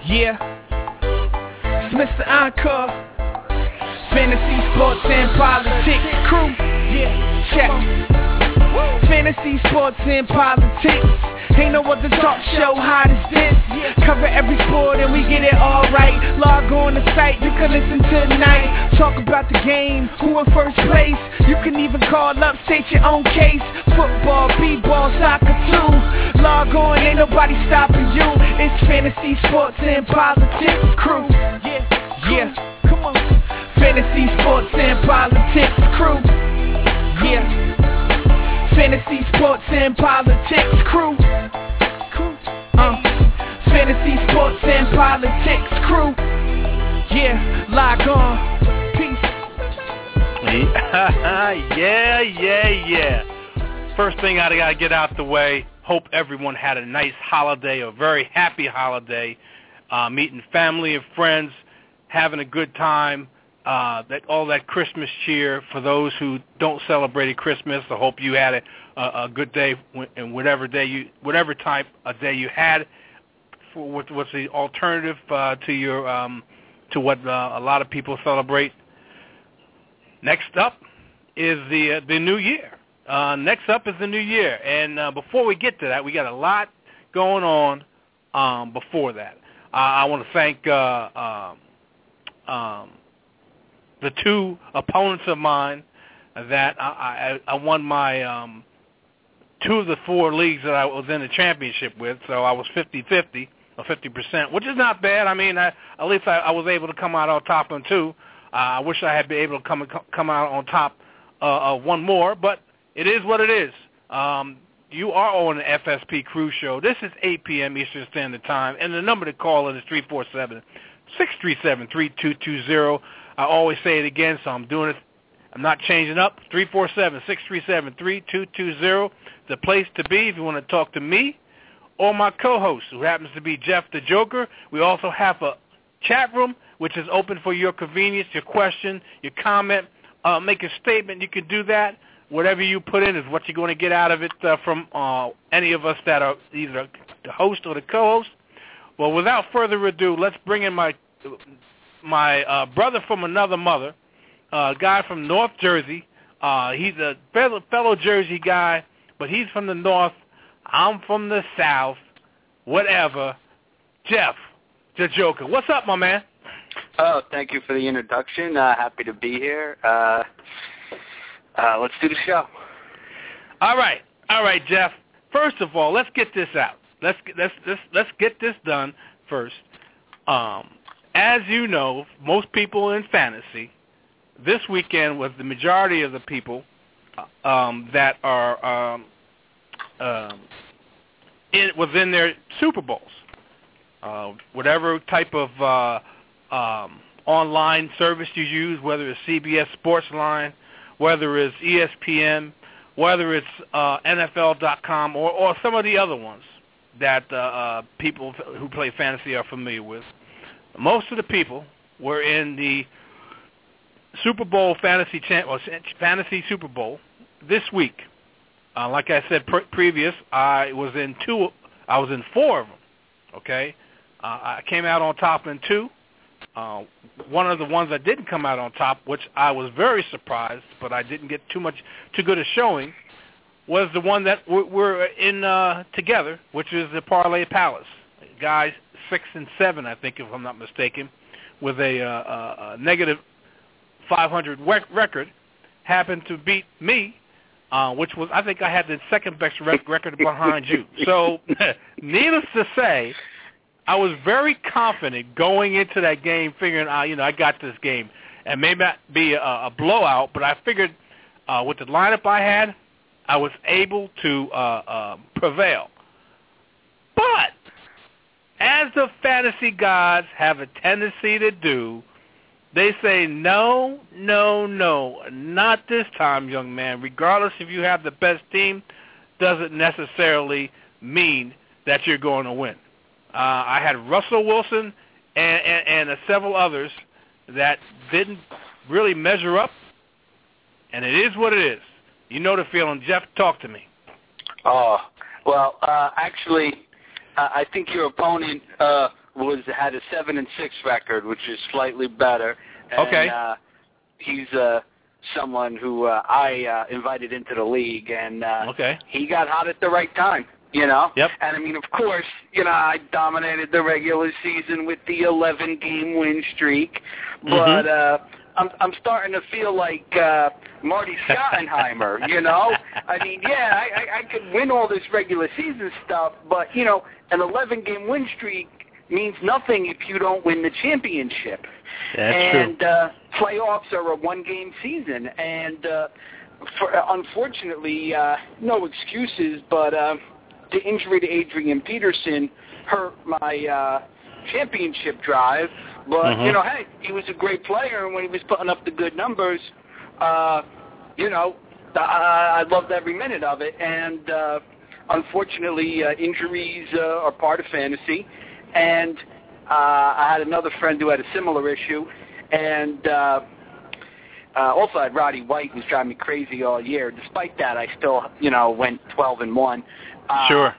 Yeah, it's Mr. Encore, Fantasy Sports and Politics crew. Yeah, check. Fantasy Sports and Politics. Ain't no other talk show hot as this. Cover every sport and we get it all right. Log on the site, you can listen tonight. Talk about the game, who in first place. You can even call up, state your own case. Football, b-ball, soccer too. Log on, ain't nobody stopping you. It's Fantasy Sports and Politics crew. Yeah, come on. Fantasy Sports and Politics crew. Yeah. Fantasy Sports and Politics crew. Fantasy Sports and Politics crew. Yeah, log on. Peace. Yeah. First thing I gotta get out the way. Hope everyone had a nice holiday, a very happy holiday. Meeting family and friends, having a good time. All that Christmas cheer. For those who don't celebrate Christmas, I hope you had a good day, and whatever type of day you had. What's the alternative to what a lot of people celebrate? Next up is the new year. Next up is the new year, and before we get to that, we got a lot going on. Before that, I want to thank the two opponents of mine that I won my 2 of the 4 leagues that I was in the championship with, so I was 50-50, or 50%, which is not bad. I mean, at least I was able to come out on top on 2. I wish I had been able to come out on top of 1 more, but it is what it is. You are on the FSP Crew Show. This is 8 p.m. Eastern Standard Time, and the number to call in is 347-637-3220. I always say it again, so I'm doing it. I'm not changing up. 347-637-3220. The place to be if you want to talk to me or my co-host, who happens to be Jeff the Joker. We also have a chat room, which is open for your convenience, your question, your comment, make a statement. You can do that. Whatever you put in is what you're going to get out of it from any of us that are either the host or the co-host. Well, without further ado, let's bring in my brother from another mother, a guy from North Jersey. He's a fellow Jersey guy, but he's from the North. I'm from the South. Whatever. Jeff, the Joker. What's up, my man? Oh, thank you for the introduction. Happy to be here. Let's do the show. All right, Jeff. First of all, let's get this out. Let's get this done first. As you know, most people in fantasy, this weekend was the majority of the people that are within their Super Bowls. Whatever type of online service you use, whether it's CBS Sportsline, whether it's ESPN, whether it's NFL.com, or some of the other ones that people who play fantasy are familiar with. Most of the people were in the Super Bowl fantasy Super Bowl this week. Like I said previous, I was in 4 of them. Okay, I came out on top in 2. One of the ones that didn't come out on top, which I was very surprised, but I didn't get too good a showing, was the one that we're in together, which is the Parlay Palace. Guys 6 and 7, I think, if I'm not mistaken, with a negative 500 record, happened to beat me, which was, I think I had the second best record behind you. So, needless to say, I was very confident going into that game, figuring, I got this game. And may not be a blowout, but I figured with the lineup I had, I was able to prevail. But as the fantasy gods have a tendency to do, they say, no, not this time, young man. Regardless if you have the best team, doesn't necessarily mean that you're going to win. I had Russell Wilson and several others that didn't really measure up, and it is what it is. You know the feeling. Jeff, talk to me. Oh, well, actually, I think your opponent had a 7-6 record, which is slightly better. And, okay. He's someone who I invited into the league, and he got hot at the right time. Yep. And I mean, of course, I dominated the regular season with the 11-game win streak, but I'm starting to feel like Marty Schottenheimer, I mean, I could win all this regular season stuff, but, an 11-game win streak means nothing if you don't win the championship. That's true. Playoffs are a one-game season, and unfortunately, no excuses, but the injury to Adrian Peterson hurt my championship drive. But, hey, he was a great player, and when he was putting up the good numbers, I loved every minute of it. And unfortunately, injuries are part of fantasy. And I had another friend who had a similar issue. And also I had Roddy White, who's driving me crazy all year. Despite that, I still, went 12-1. Sure.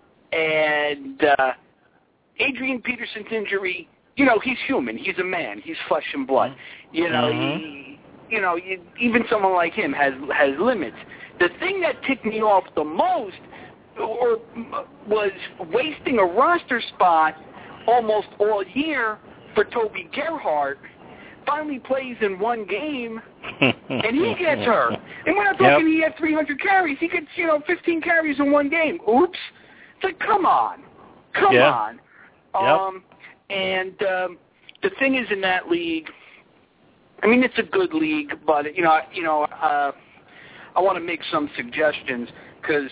And Adrian Peterson's injury, he's human. He's a man. He's flesh and blood. Even someone like him has limits. The thing that ticked me off the most was wasting a roster spot almost all year for Toby Gerhart. Finally plays in one game, and he gets hurt. And we're not talking he had 300 carries. He gets, 15 carries in one game. Oops. It's like, come on. Come on. And the thing is, in that league, I mean, it's a good league, but, I want to make some suggestions because,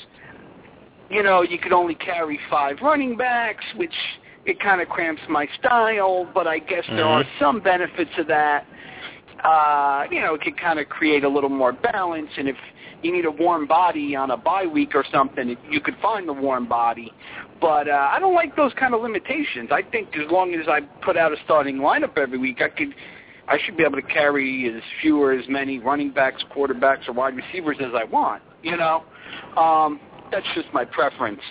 you could only carry 5 running backs, which it kind of cramps my style, but I guess there are some benefits of that. It could kind of create a little more balance, and if you need a warm body on a bye week or something, you could find the warm body. But I don't like those kind of limitations. I think as long as I put out a starting lineup every week, I should be able to carry as few or as many running backs, quarterbacks, or wide receivers as I want. That's just my preference.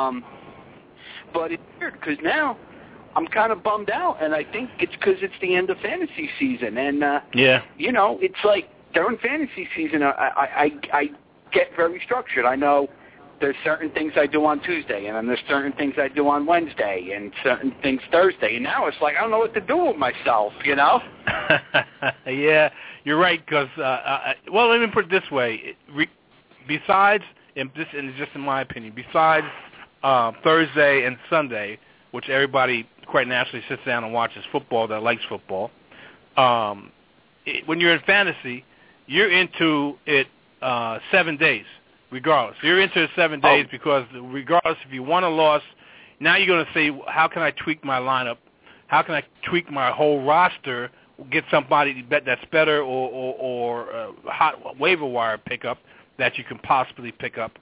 But it's weird because now I'm kind of bummed out, and I think it's because it's the end of fantasy season. And, it's like during fantasy season, I get very structured. I know there's certain things I do on Tuesday, and then there's certain things I do on Wednesday, and certain things Thursday. And now it's like I don't know what to do with myself, Yeah, you're right, because, let me put it this way. Besides, and just in my opinion, besides Thursday and Sunday, which everybody quite naturally sits down and watches football that likes football, when you're in fantasy, you're into it 7 days, regardless. You're into it 7 days because regardless if you won or lost, now you're going to say, how can I tweak my lineup? How can I tweak my whole roster, get somebody that's better or a hot waiver wire pickup that you can possibly pick up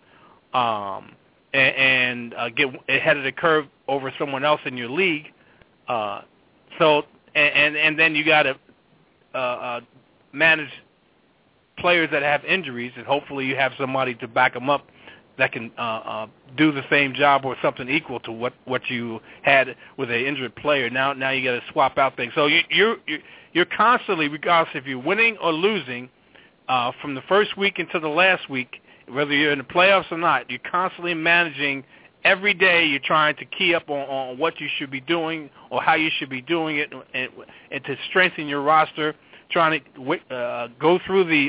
and get ahead of the curve over someone else in your league. And then you got to manage players that have injuries, and hopefully you have somebody to back them up that can do the same job or something equal to what you had with an injured player. Now you got to swap out things. So you're constantly, regardless if you're winning or losing, from the first week into the last week, whether you're in the playoffs or not, you're constantly managing. Every day you're trying to key up on what you should be doing or how you should be doing it, and to strengthen your roster, trying to go through the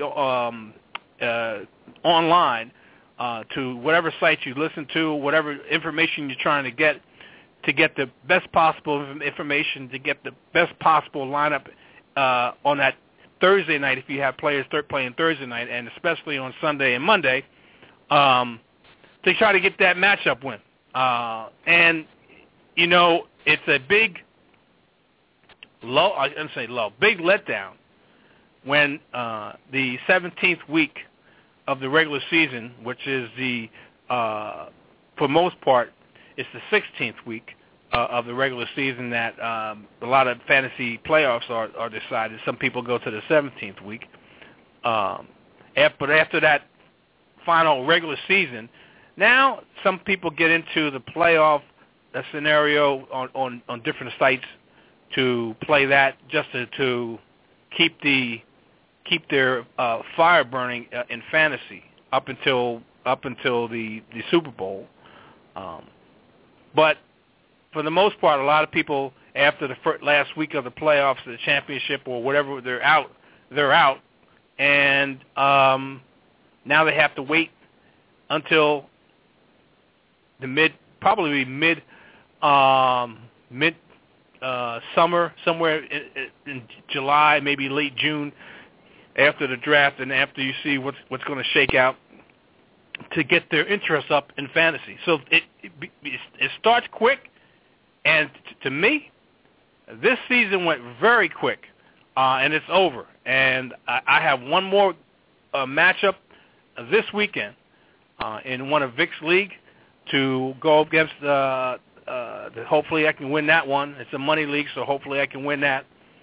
online to whatever sites you listen to, whatever information you're trying to get the best possible information, to get the best possible lineup on that Thursday night if you have players playing Thursday night, and especially on Sunday and Monday, to try to get that matchup win. And, it's a big big letdown when the 17th week of the regular season, which is for most part, it's the 16th week of the regular season that a lot of fantasy playoffs are decided. Some people go to the 17th week. But after that final regular season, now some people get into the playoff a scenario on different sites to play that just to keep their fire burning in fantasy up until the Super Bowl. But for the most part, a lot of people after the last week of the playoffs, the championship or whatever, they're out, and now they have to wait until the probably mid summer, somewhere in July, maybe late June, after the draft and after you see what's going to shake out, to get their interest up in fantasy. So it starts quick, and to me, this season went very quick, and it's over. And I have one more matchup this weekend in one of Vic's league to go against. Hopefully, I can win that one. It's a money league, so hopefully, I can win that.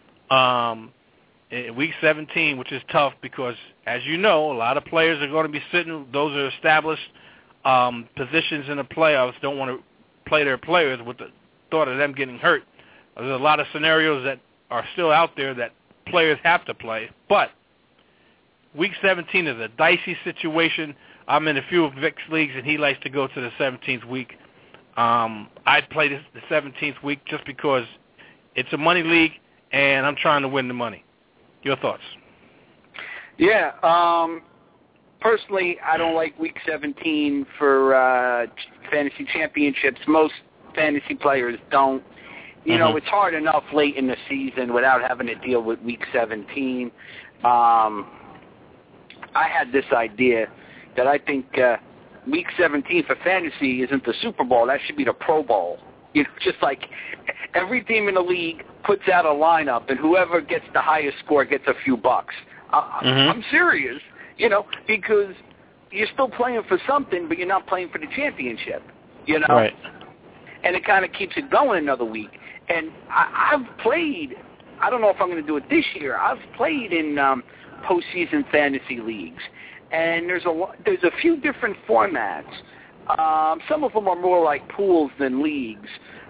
In week 17, which is tough because, as you know, a lot of players are going to be sitting. Those are established positions in the playoffs. Don't want to play their players with the thought of them getting hurt. There's a lot of scenarios that are still out there that players have to play. But week 17 is a dicey situation. I'm in a few of Vic's leagues, and he likes to go to the 17th week. I'd play the 17th week just because it's a money league, and I'm trying to win the money. Your thoughts? Yeah. Personally, I don't like Week 17 for fantasy championships. Most fantasy players don't. You know, it's hard enough late in the season without having to deal with Week 17. I had this idea that I think Week 17 for fantasy isn't the Super Bowl. That should be the Pro Bowl. You know, just like every team in the league puts out a lineup, and whoever gets the highest score gets a few bucks. I'm serious, you know, because you're still playing for something, but you're not playing for the championship, you know. Right. And it kind of keeps it going another week. And I've played, I don't know if I'm going to do it this year, I've played in postseason fantasy leagues. And there's a few different formats. Some of them are more like pools than leagues.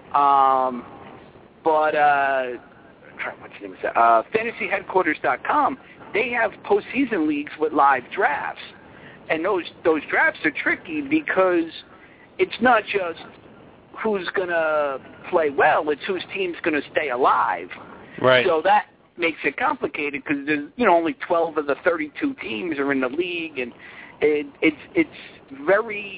But what's the name of that? FantasyHeadquarters.com, they have postseason leagues with live drafts. And those drafts are tricky because it's not just who's going to play well, it's whose team's going to stay alive. Right. So that makes it complicated because there's, you know, only 12 of the 32 teams are in the league, and it's very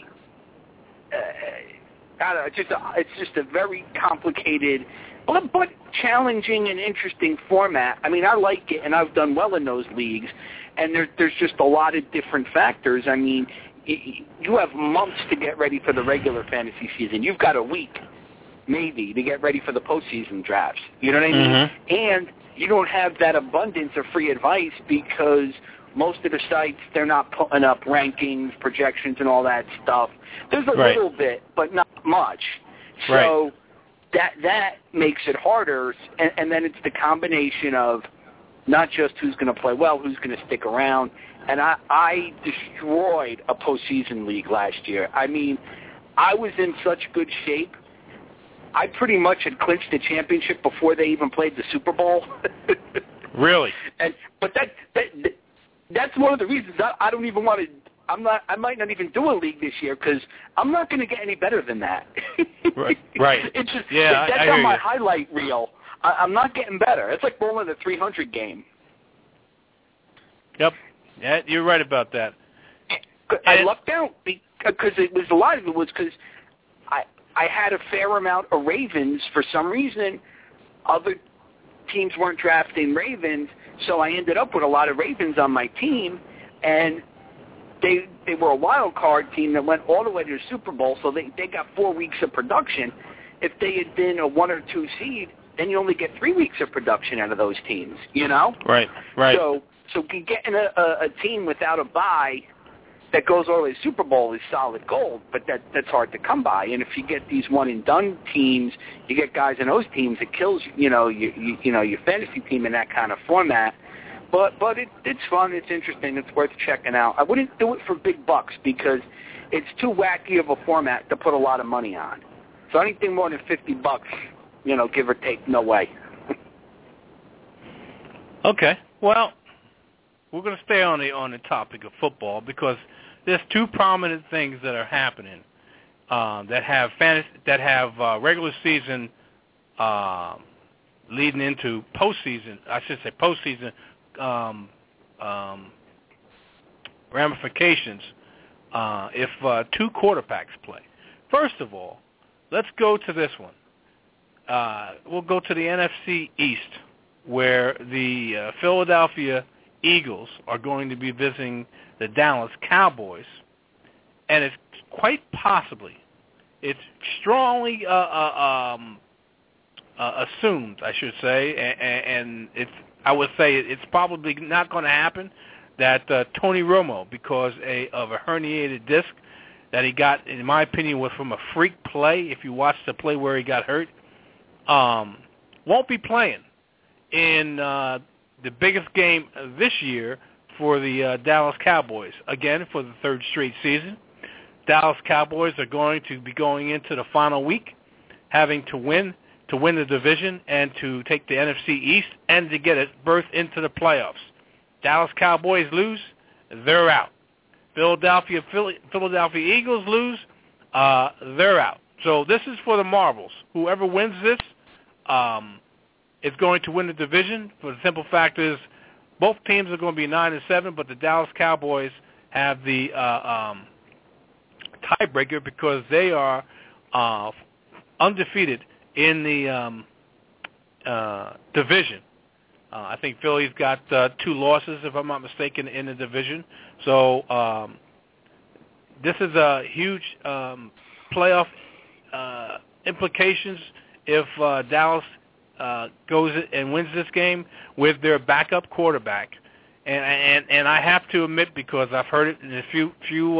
I don't know, it's just a very complicated but challenging and interesting format. I mean, I like it, and I've done well in those leagues, and there's just a lot of different factors. I mean, you have months to get ready for the regular fantasy season. You've got a week, maybe, to get ready for the postseason drafts. You know what I mean? And you don't have that abundance of free advice because most of the sites, they're not putting up rankings, projections, and all that stuff. There's a little bit, but not much. So that makes it harder, and then it's the combination of not just who's going to play well, who's going to stick around. And I destroyed a postseason league last year. I mean, I was in such good shape. I pretty much had clinched the championship before they even played the Super Bowl. Really? But that's one of the reasons I don't even want to. I might not even do a league this year because I'm not going to get any better than that. Right. It's just that's I on my highlight reel. I'm not getting better. It's like rolling a 300 game. Yep. Yeah, you're right about that. I lucked out because a lot of it was because I had a fair amount of Ravens for some reason. Other teams weren't drafting Ravens, so I ended up with a lot of Ravens on my team, and they were a wild card team that went all the way to the Super Bowl, so they got 4 weeks of production. If they had been a 1 or 2 seed, then you only get 3 weeks of production out of those teams, you know? Right. So getting a team without a bye that goes all the way to the Super Bowl is solid gold, but that's hard to come by. And if you get these one-and-done teams, you get guys in those teams, it kills your fantasy team in that kind of format. But it's fun, it's interesting, it's worth checking out. I wouldn't do it for big bucks because it's too wacky of a format to put a lot of money on. So anything more than $50, give or take, no way. Okay. Well, we're going to stay on the topic of football because there's two prominent things that are happening that have regular season leading into postseason. I should say postseason ramifications if two quarterbacks play. First of all, let's go to this one. We'll go to the NFC East, where the Philadelphia Eagles are going to be visiting the Dallas Cowboys, and it's quite possibly, it's strongly assumed, I should say, and I would say it's probably not going to happen, that Tony Romo, because of a herniated disc that he got, in my opinion, was from a freak play, if you watch the play where he got hurt, won't be playing in the biggest game this year for the Dallas Cowboys. Again, for the third straight season, Dallas Cowboys are going to be going into the final week, having to win the division and to take the NFC East and to get a berth into the playoffs. Dallas Cowboys lose, they're out. Philadelphia Eagles lose, they're out. So this is for the marbles. Whoever wins this is going to win the division. For the simple fact is, both teams are going to be 9-7, but the Dallas Cowboys have the tiebreaker because they are undefeated in the division. I think Philly's got 2 losses, if I'm not mistaken, in the division. So this is a huge playoff implications if Dallas goes and wins this game with their backup quarterback. And I have to admit, because I've heard it in a few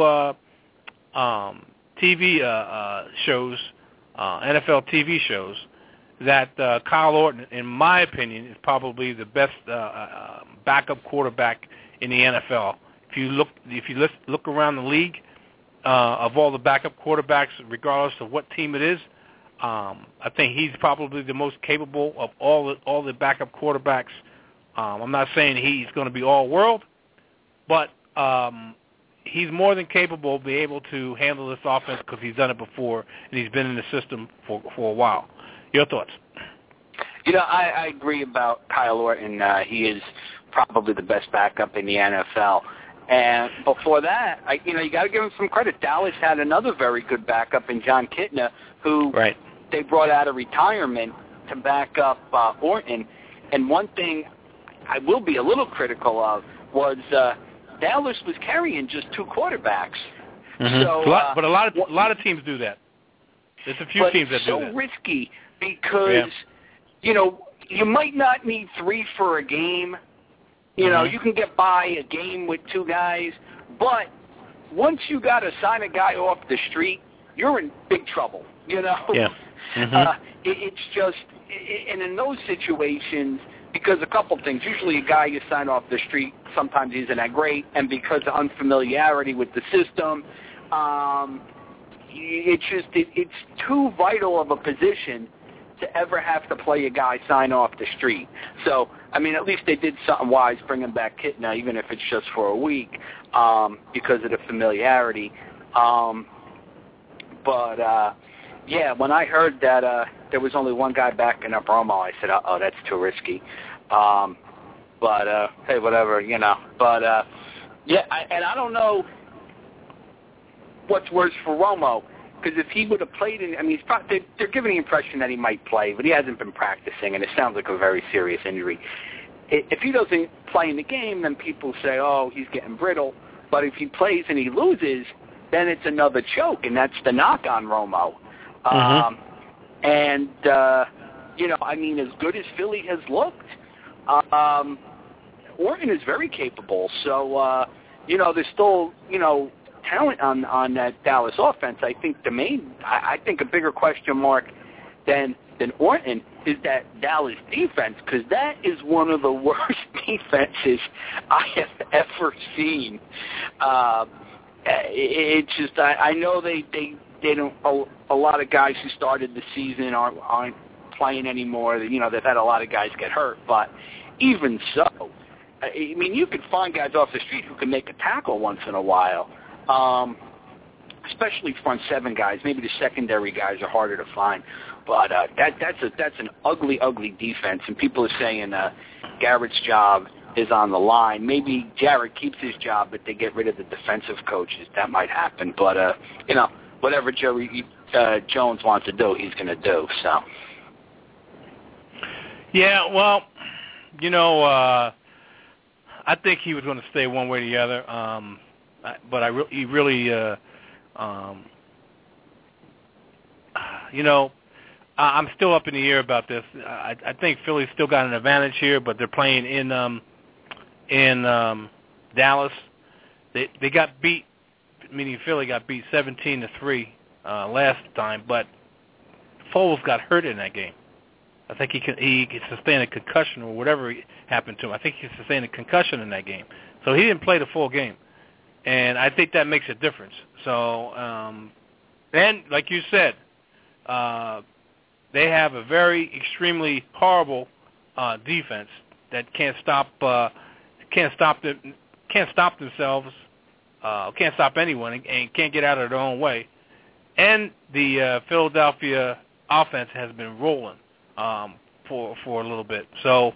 TV shows, NFL TV shows, that Kyle Orton, in my opinion, is probably the best backup quarterback in the NFL. If you look around the league of all the backup quarterbacks, regardless of what team it is, I think he's probably the most capable of all the backup quarterbacks. I'm not saying he's going to be all world, but he's more than capable of being able to handle this offense because he's done it before and he's been in the system for a while. Your thoughts? I agree about Kyle Orton. He is probably the best backup in the NFL. And before that, you got to give him some credit. Dallas had another very good backup in John Kitna, who they brought out of retirement to back up Orton. And one thing I will be a little critical of was Dallas was carrying just 2 quarterbacks. Mm-hmm. So, but a lot of teams do that. There's a few teams that do that. It's so risky because, you might not need 3 for a game. You can get by a game with 2 guys, but once you got to sign a guy off the street, you're in big trouble, Yeah. Mm-hmm. It's just, and in those situations, because a couple things, usually a guy you sign off the street, sometimes he isn't that great, and because of unfamiliarity with the system, it's too vital of a position to ever have to play a guy sign off the street. So, at least they did something wise bringing back Kitna, even if it's just for a week, because of the familiarity. When I heard that there was only one guy backing up Romo, I said, uh-oh, that's too risky. Hey, whatever, But, I don't know what's worse for Romo. Because if he would have played they're giving the impression that he might play, but he hasn't been practicing, and it sounds like a very serious injury. If he doesn't play in the game, then people say, oh, he's getting brittle. But if he plays and he loses, then it's another choke, and that's the knock on Romo. As good as Philly has looked, Orton is very capable. So, there's still, talent on that Dallas offense. I think I think a bigger question mark than Orton is that Dallas defense, because that is one of the worst defenses I have ever seen. It's just I know they don't a lot of guys who started the season aren't playing anymore. You know, they've had a lot of guys get hurt, but even so, I mean, you could find guys off the street who can make a tackle once in a while, especially front seven guys. Maybe the secondary guys are harder to find, but that's an ugly, ugly defense, and people are saying Garrett's job is on the line. Maybe Jarrett keeps his job, but they get rid of the defensive coaches. That might happen, but you know, whatever Jerry Jones wants to do, he's going to do. So. Yeah, well, you know, I think he was going to stay one way or the other, but he really, you know, I'm still up in the air about this. I think Philly's still got an advantage here, but they're playing in Dallas. They got beat, meaning Philly got beat 17-3 last time, but Foles got hurt in that game. I think he sustained a concussion or whatever happened to him. I think he sustained a concussion in that game. So he didn't play the full game. And I think that makes a difference. So, and like you said, they have a very extremely horrible defense that can't stop themselves, can't stop anyone, and can't get out of their own way. And the Philadelphia offense has been rolling for a little bit. So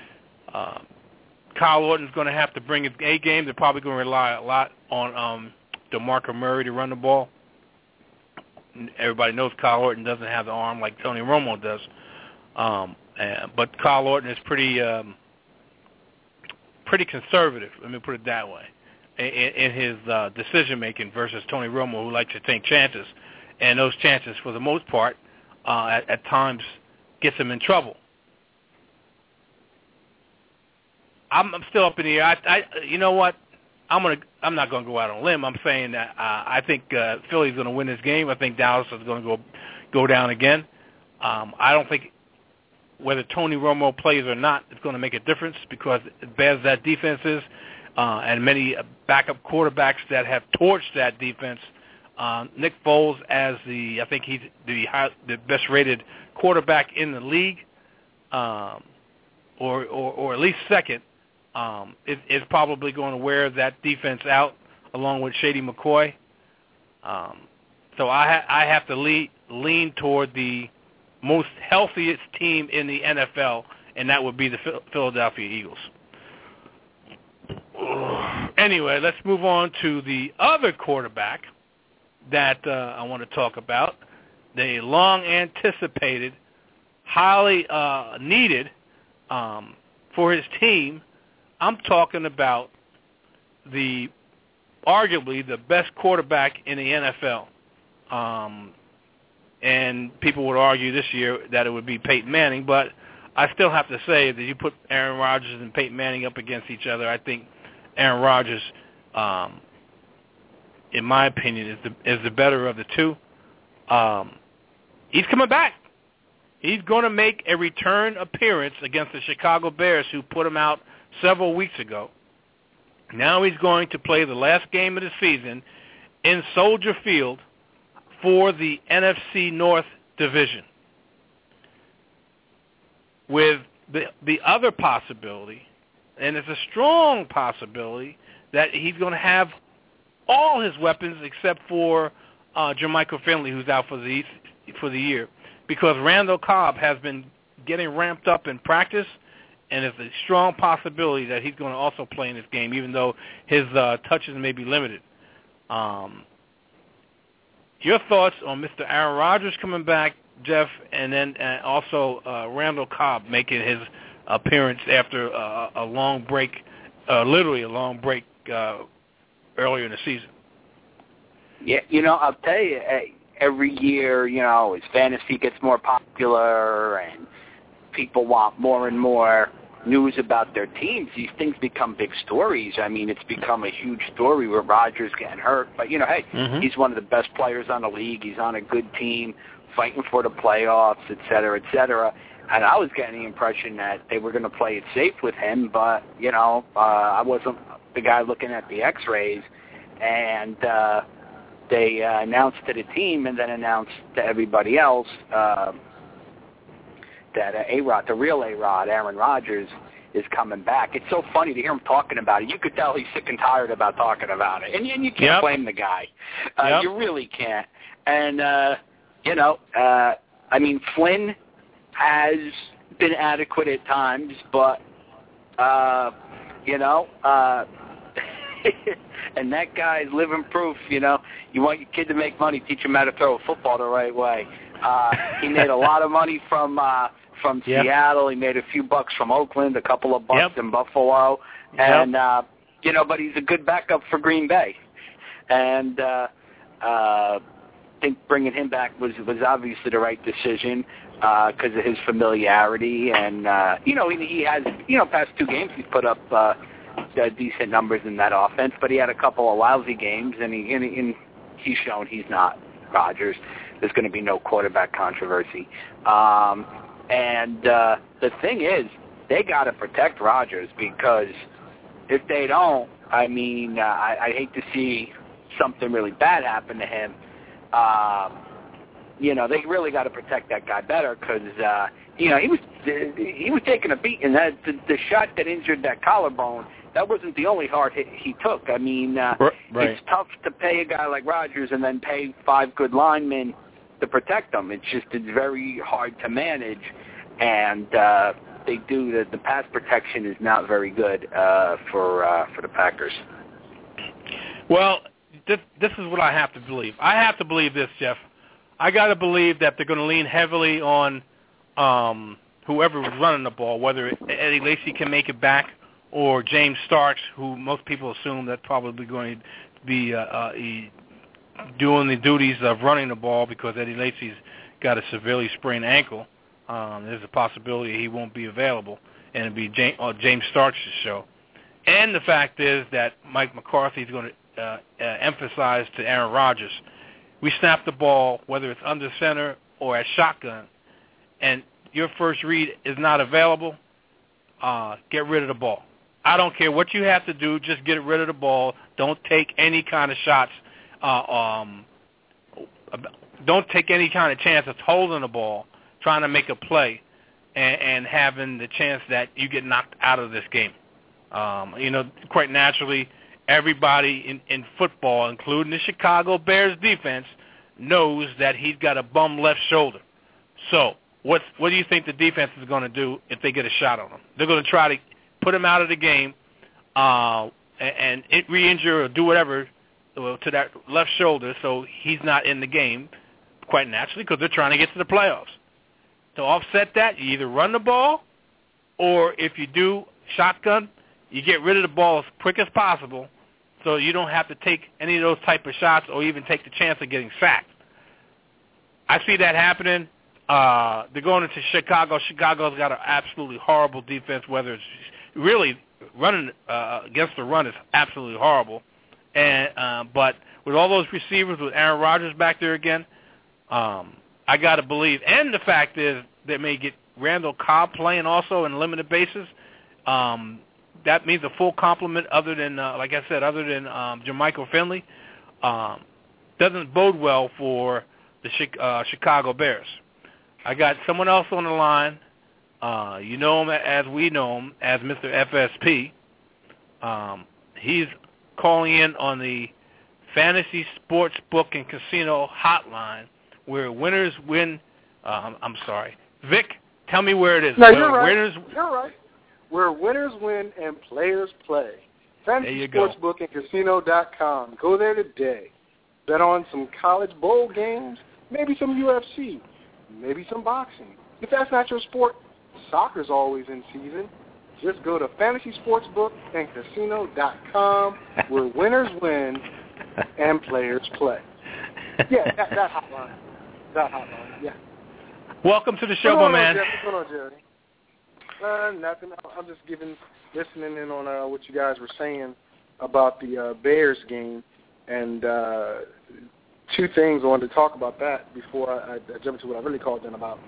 Kyle Orton's going to have to bring his A game. They're probably going to rely a lot on DeMarco Murray to run the ball. Everybody knows Kyle Orton doesn't have the arm like Tony Romo does. But Kyle Orton is pretty conservative, let me put it that way, in his decision-making versus Tony Romo, who likes to take chances. And those chances, for the most part, at times gets him in trouble. I'm still up in the air. You know what? I'm not going to go out on a limb. I'm saying that I think Philly's going to win this game. I think Dallas is going to go down again. I don't think whether Tony Romo plays or not is going to make a difference, because as bad as that defense is, and many backup quarterbacks that have torched that defense, Nick Foles, as I think he's the best-rated quarterback in the league, or at least second, is probably going to wear that defense out along with Shady McCoy. So I have to lean toward the most healthiest team in the NFL, and that would be the Philadelphia Eagles. Anyway, let's move on to the other quarterback that I want to talk about, the long-anticipated, highly needed for his team. I'm talking about arguably the best quarterback in the NFL. And people would argue this year that it would be Peyton Manning, but I still have to say that you put Aaron Rodgers and Peyton Manning up against each other, I think Aaron Rodgers, in my opinion, is the better of the two. He's coming back. He's going to make a return appearance against the Chicago Bears, who put him out several weeks ago. Now he's going to play the last game of the season in Soldier Field for the NFC North division, with the other possibility, and it's a strong possibility, that he's going to have all his weapons except for Jermichael Finley, who's out for the year, because Randall Cobb has been getting ramped up in practice, and it's a strong possibility that he's going to also play in this game, even though his touches may be limited. Your thoughts on Mr. Aaron Rodgers coming back, Jeff, and then also Randall Cobb making his appearance after a long break, literally a long break earlier in the season? Yeah, I'll tell you, every year, as fantasy gets more popular and people want more and more news about their teams, these things become big stories. I mean, it's become a huge story where Rodgers getting hurt. But, hey, he's one of the best players on the league. He's on a good team, fighting for the playoffs, et cetera, et cetera. And I was getting the impression that they were going to play it safe with him, but, I wasn't the guy looking at the x-rays. And they announced to the team and then announced to everybody else that A-Rod, the real A-Rod, Aaron Rodgers, is coming back. It's so funny to hear him talking about it. You could tell he's sick and tired about talking about it. And you can't blame the guy. You really can't. And, I mean, Flynn has been adequate at times, but, and that guy's living proof, you want your kid to make money, teach him how to throw a football the right way. He made a lot of money from Seattle. He made a few bucks from Oakland, a couple of bucks in Buffalo. And, but he's a good backup for Green Bay. And I think bringing him back was obviously the right decision because of his familiarity. And, he has, past 2 games he's put up decent numbers in that offense, but he had a couple of lousy games, and he's shown he's not Rodgers. There's going to be no quarterback controversy. And the thing is, they got to protect Rodgers, because if they don't, I mean, I hate to see something really bad happen to him. They really got to protect that guy better, because he was taking a beat, and the shot that injured that collarbone, that wasn't the only hard hit he took. I mean, It's tough to pay a guy like Rodgers and then pay 5 good linemen to protect him. It's very hard to manage, and the pass protection is not very good for the Packers. Well, this is what I have to believe. I have to believe this, Jeff. I got to believe that they're going to lean heavily on whoever was running the ball, whether Eddie Lacy can make it back or James Starks, who most people assume that's probably going to be doing the duties of running the ball, because Eddie Lacy's got a severely sprained ankle. There's a possibility he won't be available, and it'll be James Starks' show. And the fact is that Mike McCarthy is going to emphasize to Aaron Rodgers, we snap the ball, whether it's under center or at shotgun, and your first read is not available, get rid of the ball. I don't care what you have to do, just get rid of the ball. Don't take any kind of shots. Don't take any kind of chance of holding the ball, trying to make a play, and having the chance that you get knocked out of this game. Quite naturally, everybody in football, including the Chicago Bears defense, knows that he's got a bum left shoulder. So what do you think the defense is going to do if they get a shot on him? They're going to try to put him out of the game and re-injure or do whatever to that left shoulder so he's not in the game, quite naturally, because they're trying to get to the playoffs. To offset that, you either run the ball, or if you do shotgun, you get rid of the ball as quick as possible so you don't have to take any of those type of shots or even take the chance of getting sacked. I see that happening. They're going into Chicago. Chicago's got an absolutely horrible defense, whether it's really running against the run is absolutely horrible. And but with all those receivers, with Aaron Rodgers back there again, I got to believe. And the fact is they may get Randall Cobb playing also in limited bases. That means a full complement other than, like I said, other than Jermichael Finley. Doesn't bode well for the Chicago Bears. I got someone else on the line. You know him as we know him, as Mr. FSP. He's calling in on the Fantasy Sports Book and Casino Hotline, where winners win. I'm sorry. Vic, tell me where it is. No, you're right. You're right. Where winners win and players play. FantasySportsBook and Casino.com. Go there today. Bet on some college bowl games, maybe some UFC, maybe some boxing. If that's not your sport, soccer's always in season. Just go to FantasySportsBook and Casino.com, where winners win and players play. Yeah, that hotline. That hotline, yeah. Welcome to the show, my man. What's going on, Jerry? Nothing. I'm just listening in on what you guys were saying about the Bears game, and 2 things I wanted to talk about that before I jump into what I really called in about.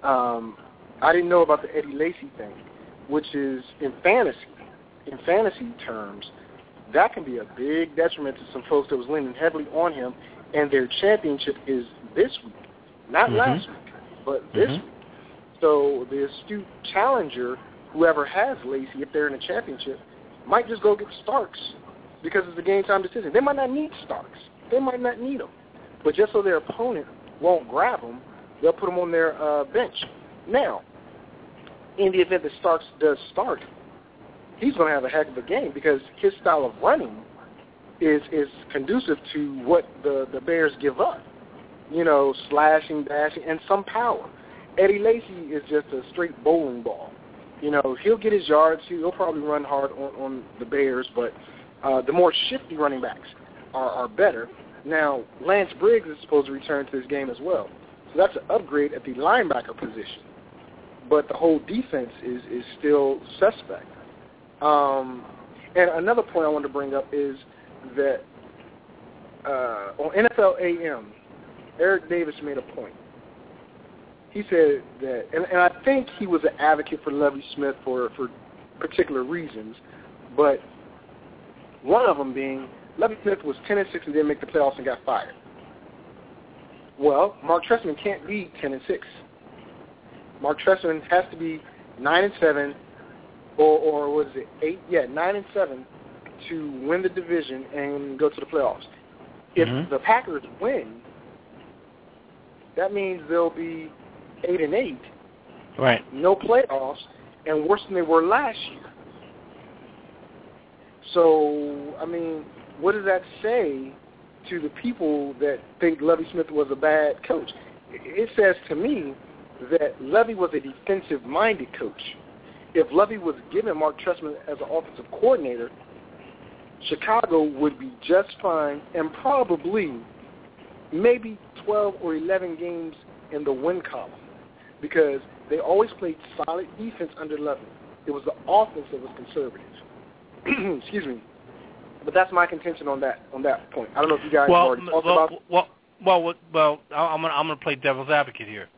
I didn't know about the Eddie Lacy thing, which is in fantasy terms, that can be a big detriment to some folks that was leaning heavily on him and their championship is this week, not last week, but this week. So the astute challenger, whoever has Lacey, if they're in a championship, might just go get Starks because it's a game-time decision. They might not need Starks. They might not need them. But just so their opponent won't grab them, they'll put them on their bench. Now, in the event that Starks does start, he's going to have a heck of a game because his style of running is conducive to what the Bears give up. You know, slashing, dashing, and some power. Eddie Lacy is just a straight bowling ball. You know, he'll get his yards. He'll probably run hard on the Bears, but the more shifty running backs are better. Now, Lance Briggs is supposed to return to this game as well. So that's an upgrade at the linebacker position. But the whole defense is still suspect. And another point I wanted to bring up is that on NFL AM, Eric Davis made a point. He said that, and I think he was an advocate for Lovie Smith for particular reasons, but one of them being Lovie Smith was 10-6 and didn't make the playoffs and got fired. Well, Mark Trestman can't be 10-6. Mark Trestman has to be 9-7, or what is it, 8? Yeah, 9-7 to win the division and go to the playoffs. If the Packers win, that means they'll be 8-8, right? No playoffs, and worse than they were last year. So, I mean, what does that say to the people that think Lovie Smith was a bad coach? It says to me that Lovie was a defensive-minded coach. If Lovie was given Mark Trestman as an offensive coordinator, Chicago would be just fine and probably maybe 12 or 11 games in the win column because they always played solid defense under Lovie. It was the offense that was conservative. Excuse me. But that's my contention on that point. I don't know if you guys already talked about it. Well, I'm gonna play devil's advocate here.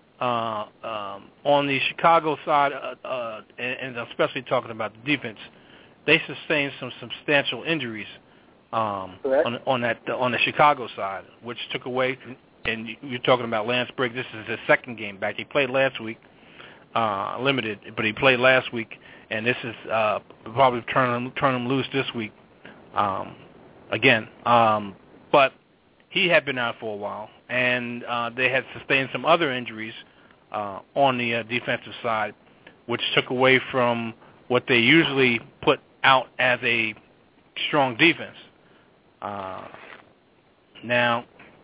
On the Chicago side, and especially talking about the defense, they sustained some substantial injuries on the Chicago side, which took away. And you're talking about Lance Briggs. This is his second game back. He played last week, limited, but he played last week, and this is probably turn him loose this week again. But he had been out for a while, and they had sustained some other injuries on the defensive side, which took away from what they usually put out as a strong defense. Now,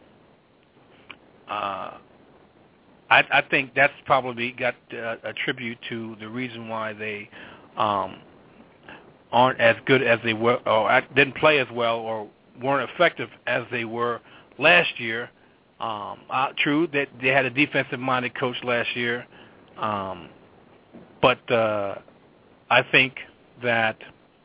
I think that's probably got a tribute to the reason why they aren't as good as they were, or didn't play as well, or weren't effective as they were last year. True that they had a defensive-minded coach last year, but I think that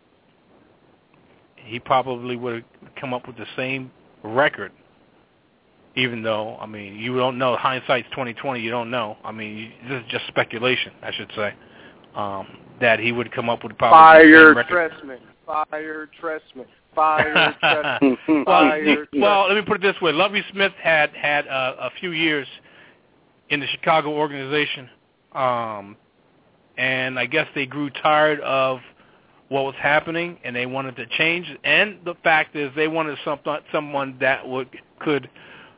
he probably would have come up with the same record. Even though, I mean, you don't know. Hindsight's 20/20. You don't know. I mean, this is just speculation, I should say. That he would come up with probably the same record. Fire Trestman. Well, let me put it this way: Lovie Smith had a few years in the Chicago organization, and I guess they grew tired of what was happening, and they wanted to change. And the fact is, they wanted someone that could.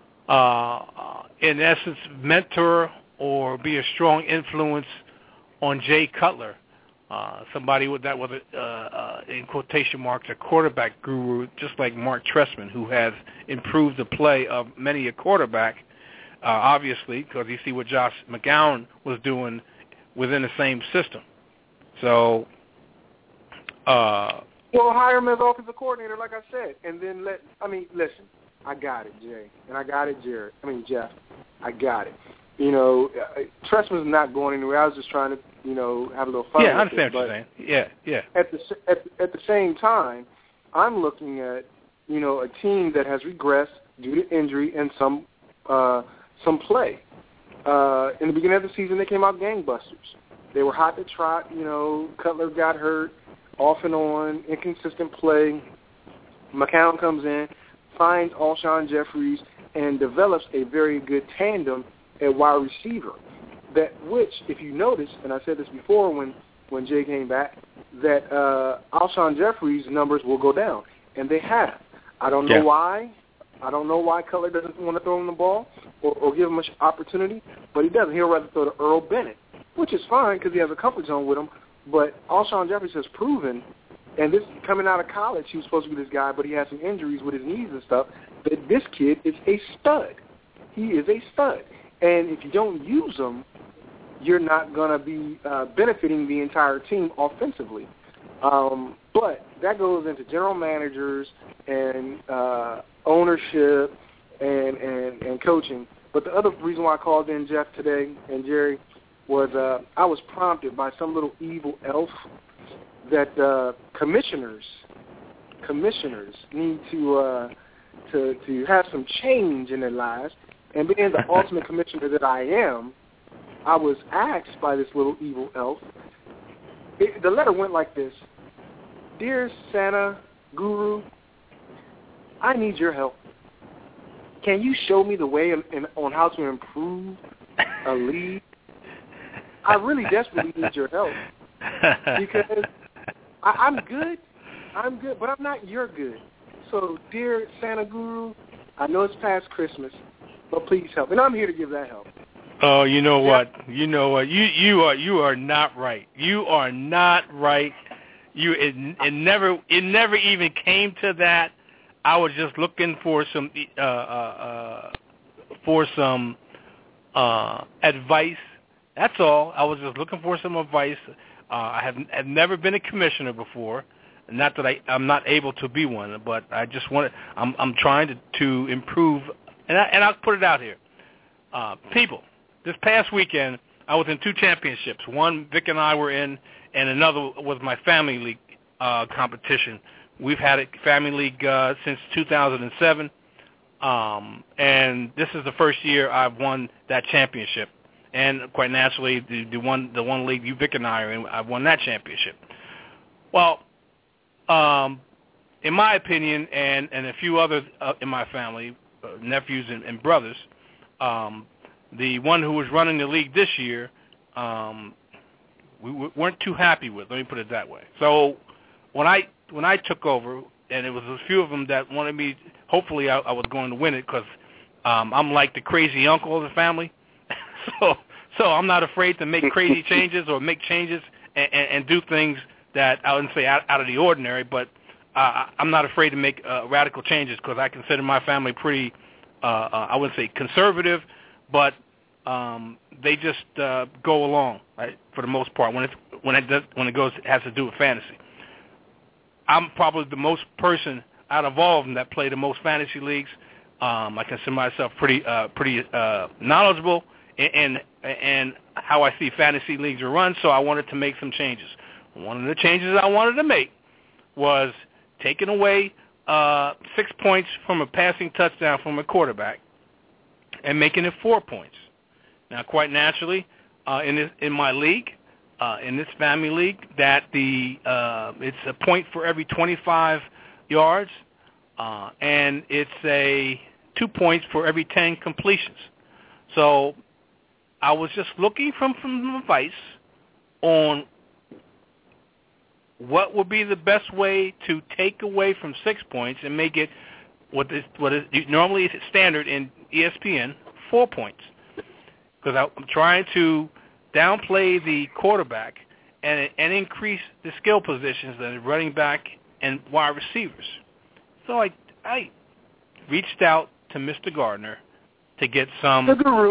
In essence, mentor or be a strong influence on Jay Cutler, somebody that was, in quotation marks, a quarterback guru, just like Mark Trestman, who has improved the play of many a quarterback, obviously, because you see what Josh McCown was doing within the same system. So, well, hire him as offensive coordinator, like I said, and then listen. I got it, Jay, and I got it, Jeff. I got it. You know, Trestman's not going anywhere. I was just trying to, have a little fun. Yeah, I understand what you're saying. Yeah. At the same time, I'm looking at, a team that has regressed due to injury and some play. In the beginning of the season, they came out gangbusters. They were hot to trot. Cutler got hurt off and on, inconsistent play. McCown comes in. finds Alshon Jeffries and develops a very good tandem at wide receiver. That which, if you notice, and I said this before when Jay came back, that Alshon Jeffries' numbers will go down, and they have. I don't know why. I don't know why Cutler doesn't want to throw him the ball or give him an opportunity, but he doesn't. He'll rather throw to Earl Bennett, which is fine because he has a comfort zone with him. But Alshon Jeffries has proven, and this coming out of college, he was supposed to be this guy, but he had some injuries with his knees and stuff, that this kid is a stud. He is a stud. And if you don't use him, you're not going to be benefiting the entire team offensively. But that goes into general managers and ownership and coaching. But the other reason why I called in Jeff today and Jerry was I was prompted by some little evil elf that commissioners need to have some change in their lives. And being the ultimate commissioner that I am, I was asked by this little evil elf. The letter went like this: Dear Santa Guru, I need your help. Can you show me the way on how to improve a league? I really desperately need your help because I'm good, but I'm not your good. So, dear Santa Guru, I know it's past Christmas, but please help. And I'm here to give that help. Oh, you know what? You are not right. You are not right. It never even came to that. I was just looking for some advice. That's all. I was just looking for some advice. I have never been a commissioner before. Not that I'm not able to be one, but I just I'm trying to improve, and I'll put it out here. People, this past weekend I was in 2 championships. One Vic and I were in, and another was my family league competition. We've had a family league since 2007, and this is the first year I've won that championship. And quite naturally, the one league you Vic and I are in, I've won that championship. Well, in my opinion, and a few others in my family, nephews and brothers, the one who was running the league this year, we weren't too happy with. Let me put it that way. So when I took over, and it was a few of them that wanted me, hopefully I was going to win it because I'm like the crazy uncle of the family. So I'm not afraid to make crazy changes or make changes and do things that I wouldn't say out of the ordinary, but I'm not afraid to make radical changes because I consider my family pretty, I wouldn't say conservative, but they just go along, right, for the most part when it has to do with fantasy. I'm probably the most person out of all of them that play the most fantasy leagues. I consider myself pretty knowledgeable in how I see fantasy leagues are run, so I wanted to make some changes. One of the changes I wanted to make was taking away 6 points from a passing touchdown from a quarterback and making it 4 points. Now, quite naturally, in my league, in this family league, that it's a point for every 25 yards, and it's 2 points for every 10 completions. So I was just looking for some advice on what would be the best way to take away from 6 points and make it what is normally is standard in ESPN, 4 points. Because I'm trying to downplay the quarterback and increase the skill positions that are running back and wide receivers. So I reached out to Mr. Gardner to get some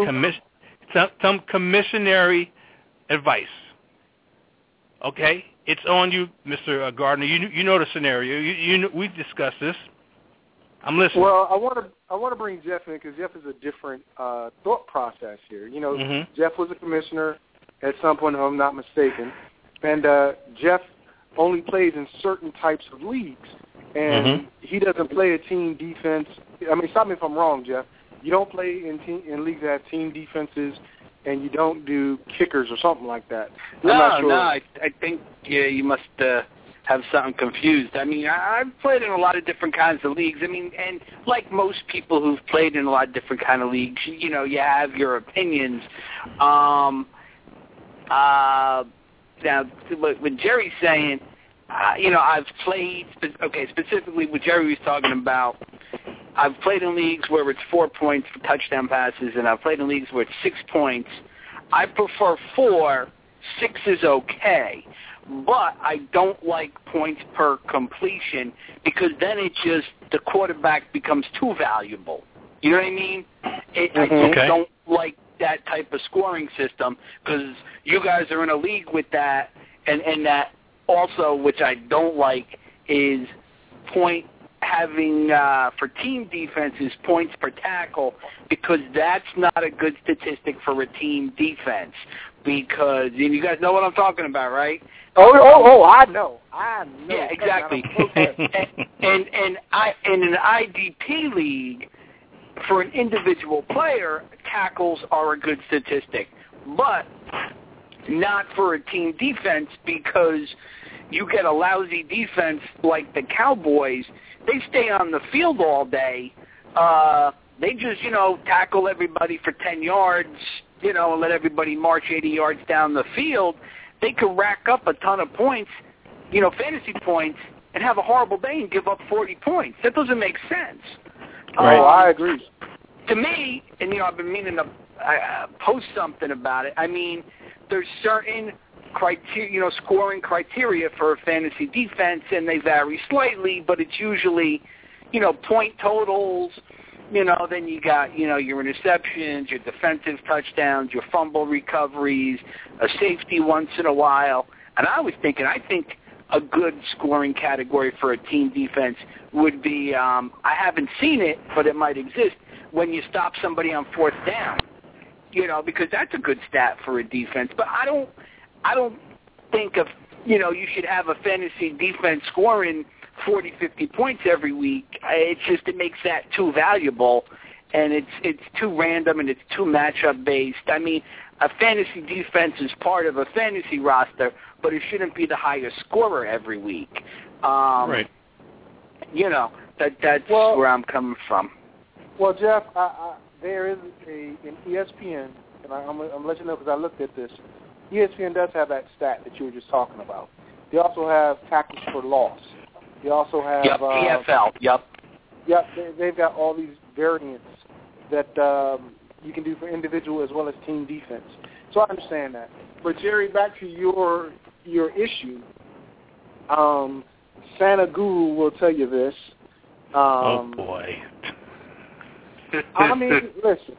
commissionary advice. Okay? It's on you, Mr. Gardner. You know the scenario. We've discussed this. I'm listening. Well, I want to bring Jeff in because Jeff is a different thought process here. You know, Jeff was a commissioner at some point, if I'm not mistaken, and Jeff only plays in certain types of leagues, and he doesn't play a team defense. I mean, stop me if I'm wrong, Jeff. You don't play in leagues that have team defenses, and you don't do kickers or something like that. No, I think you must have something confused. I mean, I've played in a lot of different kinds of leagues. I mean, and like most people who've played in a lot of different kind of leagues, you know, you have your opinions. Now, what Jerry's saying, you know, I've played, specifically what Jerry was talking about, I've played in leagues where it's 4 points for touchdown passes, and I've played in leagues where it's 6 points. I prefer 4. 6 is okay. But I don't like points per completion because then the quarterback becomes too valuable. You know what I mean? I don't like that type of scoring system because you guys are in a league with that, and that also, which I don't like, is having for team defenses points per tackle, because that's not a good statistic for a team defense. Because you guys know what I'm talking about, right? Oh, I know. Yeah, exactly. and in an IDP league, for an individual player, tackles are a good statistic, but not for a team defense, because you get a lousy defense like the Cowboys. They stay on the field all day. They just, tackle everybody for 10 yards, and let everybody march 80 yards down the field. They could rack up a ton of points, fantasy points, and have a horrible day and give up 40 points. That doesn't make sense. Right. I agree. To me, and I've been meaning to post something about it. I mean, there's certain criteria, scoring criteria for a fantasy defense, and they vary slightly, but it's usually, point totals. Then you got, your interceptions, your defensive touchdowns, your fumble recoveries, a safety once in a while. And I think a good scoring category for a team defense would be, I haven't seen it, but it might exist, when you stop somebody on fourth down, because that's a good stat for a defense. But I don't think you should have a fantasy defense scoring 40, 50 points every week. It makes that too valuable, and it's too random, and it's too matchup based. I mean, a fantasy defense is part of a fantasy roster, but it shouldn't be the highest scorer every week. Right. That's where I'm coming from. Well, Jeff, there is an ESPN, and I'm going to let you know because I looked at this. ESPN does have that stat that you were just talking about. They also have tackles for loss. They also have PFL. Yep. They've got all these variants that you can do for individual as well as team defense. So I understand that. But Jerry, back to your issue. Santa Guru will tell you this. Oh boy. I mean, listen.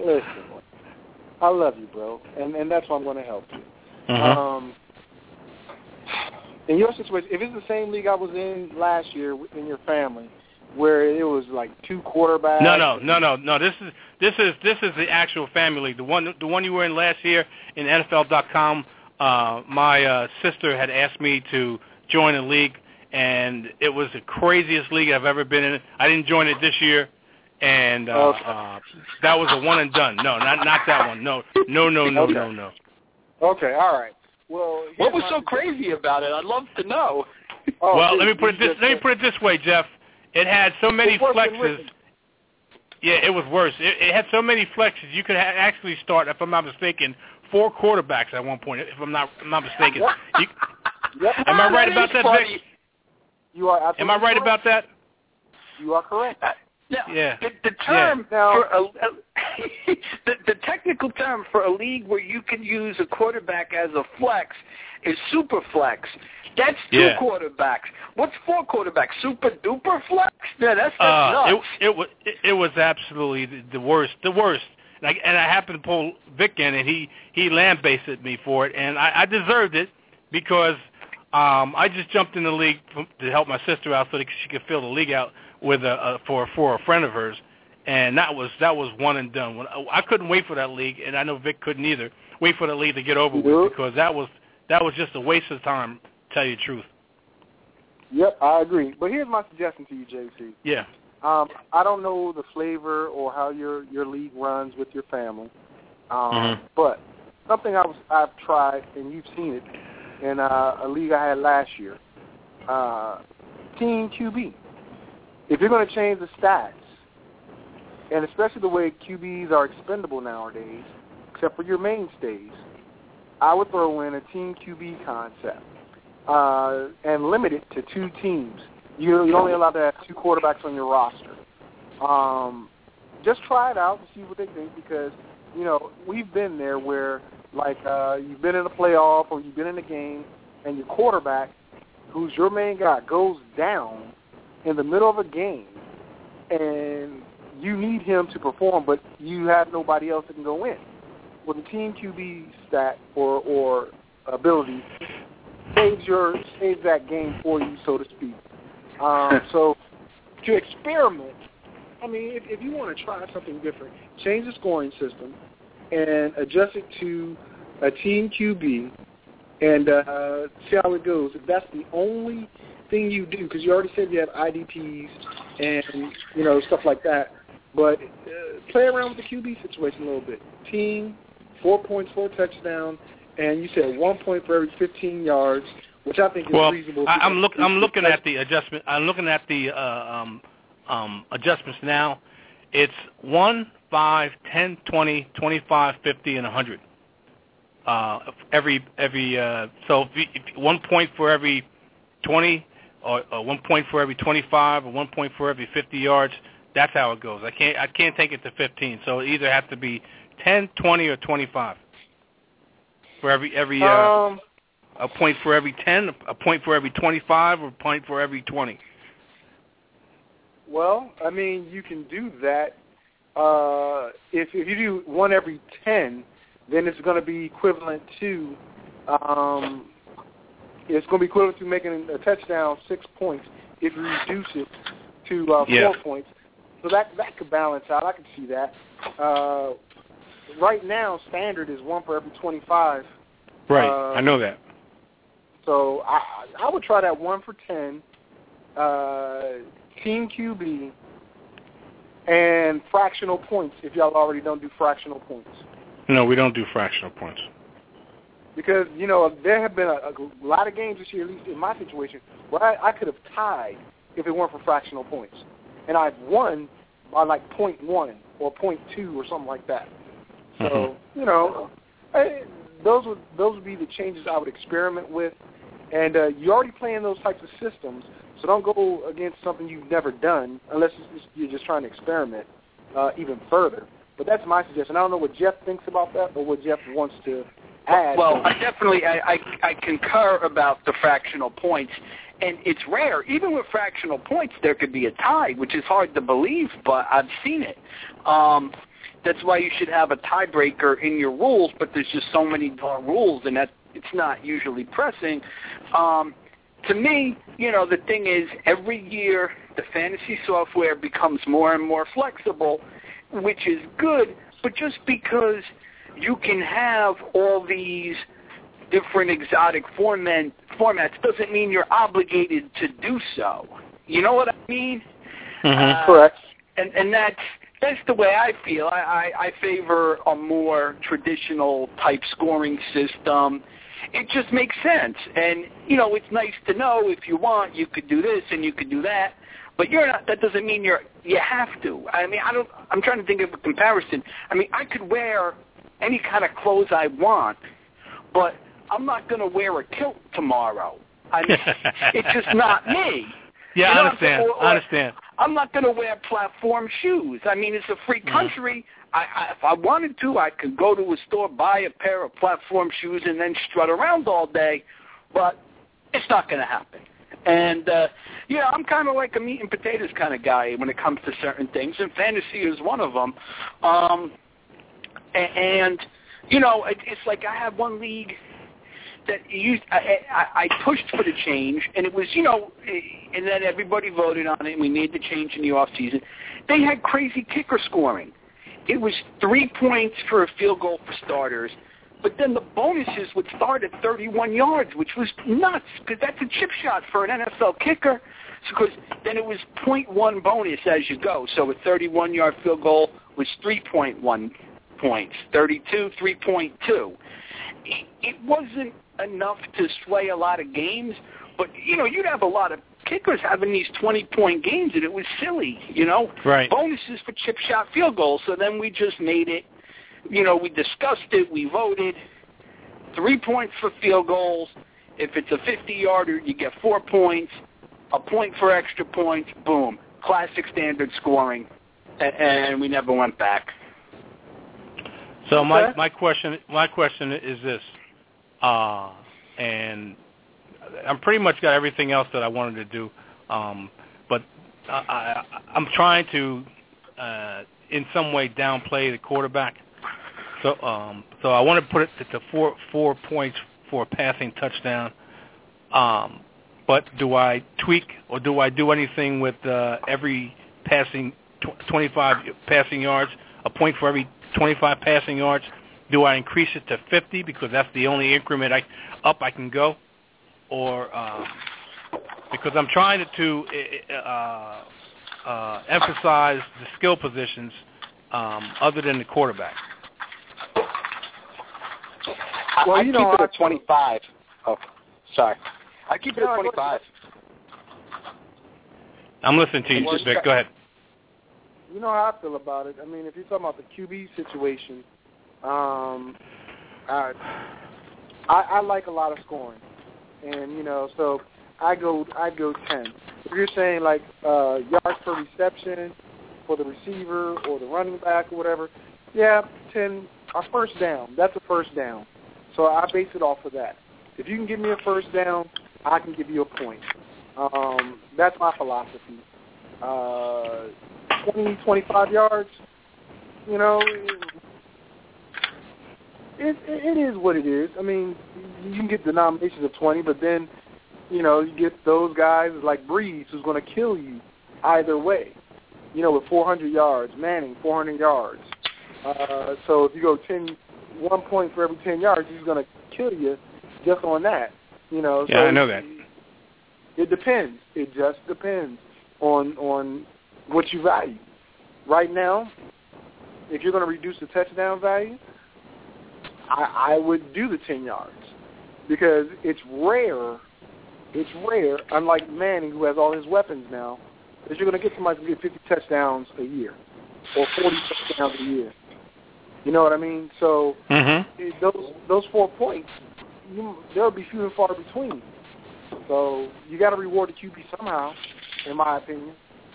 I love you, bro, and that's why I'm going to help you. Uh-huh. In your situation, if it's the same league I was in last year in your family, where it was like 2 quarterbacks. No. This is the actual family league. The one you were in last year in NFL.com. My sister had asked me to join a league, and it was the craziest league I've ever been in. I didn't join it this year, and that was a one and done. No, not that one. No. Okay, all right. Well, what was so crazy about it? I'd love to know. Well, let me put it this way, Jeff. It had so many flexes. Yeah, it was worse. It had so many flexes. You could actually start, if I'm not mistaken, 4 quarterbacks at one point. If I'm not mistaken. Am I right about that, Vic? You are. Am I right about that? You are correct. Yeah. The term for the technical term for a league where you can use a quarterback as a flex is super flex. That's 2 quarterbacks. What's 4 quarterbacks? Super duper flex? Yeah, that's nuts. It was absolutely the worst. And I happened to pull Vic in, and he lambasted me for it, and I deserved it because I just jumped in the league to help my sister out so that she could fill the league out with for a friend of hers, and that was one and done. I couldn't wait for that league, and I know Vic couldn't either. Wait for the league to get over with, because that was just a waste of time. To tell you the truth. Yep, I agree. But here's my suggestion to you, JC. Yeah. I don't know the flavor or how your league runs with your family, but something I've tried, and you've seen it in a league I had last year. team QB. If you're going to change the stats, and especially the way QBs are expendable nowadays, except for your mainstays, I would throw in a team QB concept and limit it to 2 teams. You're only allowed to have 2 quarterbacks on your roster. Just try it out and see what they think, because, you know, we've been there where, like, you've been in a playoff or you've been in a game, and your quarterback, who's your main guy, goes down in the middle of a game, and you need him to perform, but you have nobody else that can go in. Well, the team QB stat or ability saves that game for you, so to speak. So to experiment, I mean, if you want to try something different, change the scoring system and adjust it to a team QB and see how it goes. If that's the only thing you do, because you already said you have IDPs and, you know, stuff like that, but play around with the QB situation a little bit. Team, 4 points, 4 touchdowns, and you said 1 point for every 15 yards, which I think is reasonable. I'm looking at the adjustment. I'm looking at the adjustments now. It's 1, 5, 10, 20, 25, 50, and 100. So if 1 point for every 20, or 1 point for every 25, or 1 point for every 50 yards. That's how it goes. I can't take it to 15. So it either has to be 10, 20, or 25. For every a point for every 10, a point for every 25, or a point for every 20. Well, I mean, you can do that. If you do 1 every 10, then it's going to be equivalent to making a touchdown 6 points if you reduce it to 4 points. So that could balance out. I can see that. Right now, standard is 1 for every 25. Right, I know that. So I would try that 1 for 10, team QB, and fractional points if y'all already don't do fractional points. No, we don't do fractional points. Because, you know, there have been a lot of games this year, at least in my situation, where I could have tied if it weren't for fractional points. And I've won by like 0.1 or 0.2 or something like that. So, you know, those would be the changes I would experiment with. And you're already playing those types of systems, so don't go against something you've never done unless you're just trying to experiment even further. But that's my suggestion. I don't know what Jeff thinks about that or what Jeff wants to add. Well, I concur about the fractional points. And it's rare. Even with fractional points, there could be a tie, which is hard to believe, but I've seen it. That's why you should have a tiebreaker in your rules, but there's just so many darn rules, and that it's not usually pressing. To me, you know, the thing is, every year the fantasy software becomes more and more flexible, which is good, but just because you can have all these different exotic formats doesn't mean you're obligated to do so. You know what I mean? Correct. And that's the way I feel. I favor a more traditional type scoring system. It just makes sense. And, you know, it's nice to know if you want, you could do this and you could do that. But you're not. That doesn't mean you have to. I mean, I'm trying to think of a comparison. I mean, I could wear any kind of clothes I want, but I'm not going to wear a kilt tomorrow. I mean, it's just not me. Yeah, you know, I understand. I'm not going to wear platform shoes. I mean, it's a free country. If I wanted to, I could go to a store, buy a pair of platform shoes, and then strut around all day. But it's not going to happen. And, yeah, I'm kind of like a meat and potatoes kind of guy when it comes to certain things, and fantasy is one of them. And, you know, it's like I have one league that I pushed for the change, and it was, you know, and then everybody voted on it, and we made the change in the off season. They had crazy kicker scoring. It was 3 points for a field goal for starters, but then the bonuses would start at 31 yards, which was nuts, because that's a chip shot for an NFL kicker. Because then it was 0.1 bonus as you go. So a 31-yard field goal was 3.1 points. 32, 3.2. It wasn't enough to sway a lot of games, But, you'd have a lot of kickers having these 20-point games, and it was silly, Right. Bonuses for chip shot field goals, so then we just made it, we discussed it, we voted, 3 points for field goals. If it's a 50-yarder, you get 4 points, a point for extra points, boom. Classic standard scoring, and we never went back. So my question is this, and I'm pretty much got everything else that I wanted to do, but I'm trying to in some way downplay the quarterback. So I want to put it to 4 points for a passing touchdown. But do I tweak or do I do anything with every passing 25 passing yards, a point for every 25 passing yards? Do I increase it to 50 because that's the only increment I can go? Or because I'm trying to emphasize the skill positions other than the quarterback. Well, I keep it at 25. Oh, sorry. I keep it at 25. I'm listening to you, Vic. Go ahead. You know how I feel about it. I mean, if you're talking about the QB situation, I like a lot of scoring, and so I go 10. If you're saying like yards per reception for the receiver or the running back or whatever, yeah, 10. A first down. That's a first down. So I base it off of that. If you can give me a first down, I can give you a point. That's my philosophy. 20, 25 yards, it is what it is. I mean, you can get denominations of 20, but then, you get those guys like Breeze who's going to kill you either way, with 400 yards, Manning, 400 yards. So if you go 1 point for every 10 yards, he's going to kill you just on that. Yeah, so I know that. It depends. It just depends on what you value. Right now, if you're going to reduce the touchdown value, I would do the 10 yards because it's rare, unlike Manning who has all his weapons now, that you're going to get somebody to get 50 touchdowns a year or 40 touchdowns a year. You know what I mean? So those 4 points, they'll be few and far between. So you got to reward the QB somehow, in my opinion.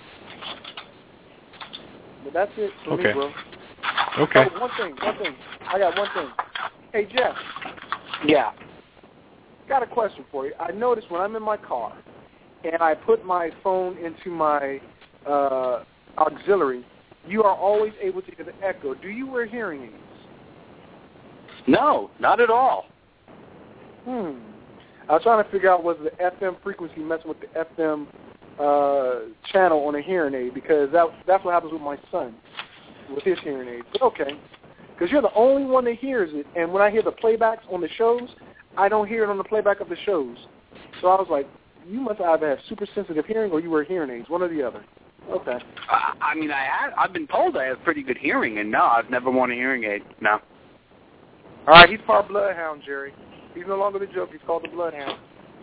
But that's it for me, bro. Okay. Oh, one thing. I got one thing. Hey, Jeff. Yeah. Got a question for you. I noticed when I'm in my car and I put my phone into my auxiliary, you are always able to hear the echo. Do you wear hearing aids? No, not at all. I was trying to figure out was the FM frequency messing with the FM channel on a hearing aid because that's what happens with my son with his hearing aids. But okay, because you're the only one that hears it, and when I hear the playbacks on the shows, I don't hear it on the playback of the shows. So I was like, you must either have super sensitive hearing or you wear hearing aids, one or the other. Okay. I mean, I've been told I have pretty good hearing, and no, I've never worn a hearing aid. No. All right, he's part bloodhound, Jerry. He's no longer the joke. He's called the bloodhound.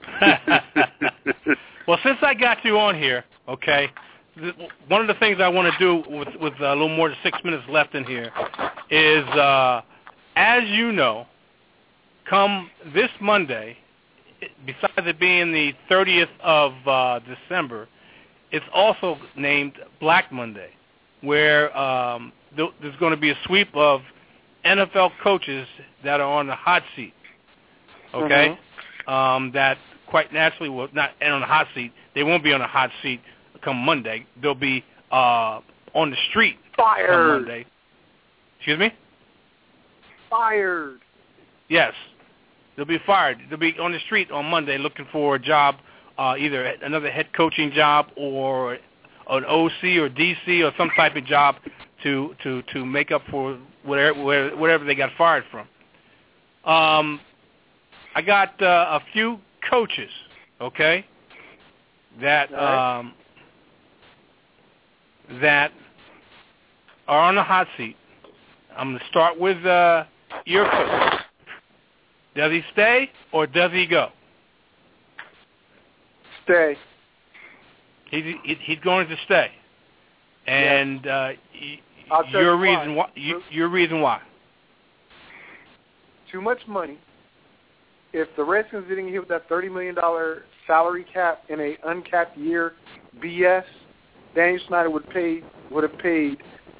Well, since I got you on here, okay, one of the things I want to do with a little more than 6 minutes left in here is, as you know, come this Monday, besides it being the 30th of December, it's also named Black Monday, where there's going to be a sweep of NFL coaches that are on the hot seat, okay? That quite naturally will not end on the hot seat. They won't be on the hot seat come Monday. They'll be on the street Fired. come Monday. Excuse me? Fired. Yes. They'll be fired. They'll be on the street on Monday looking for a job, either another head coaching job or an OC or DC or some type of job to make up for whatever they got fired from. I got a few coaches, okay, that that are on the hot seat. I'm going to start with your coach. Does he stay or does he go? stay. He's going to stay. And your reason why? Too much money. If the Redskins didn't hit with that $30 million salary cap in an uncapped year, BS, Daniel Snyder would have paid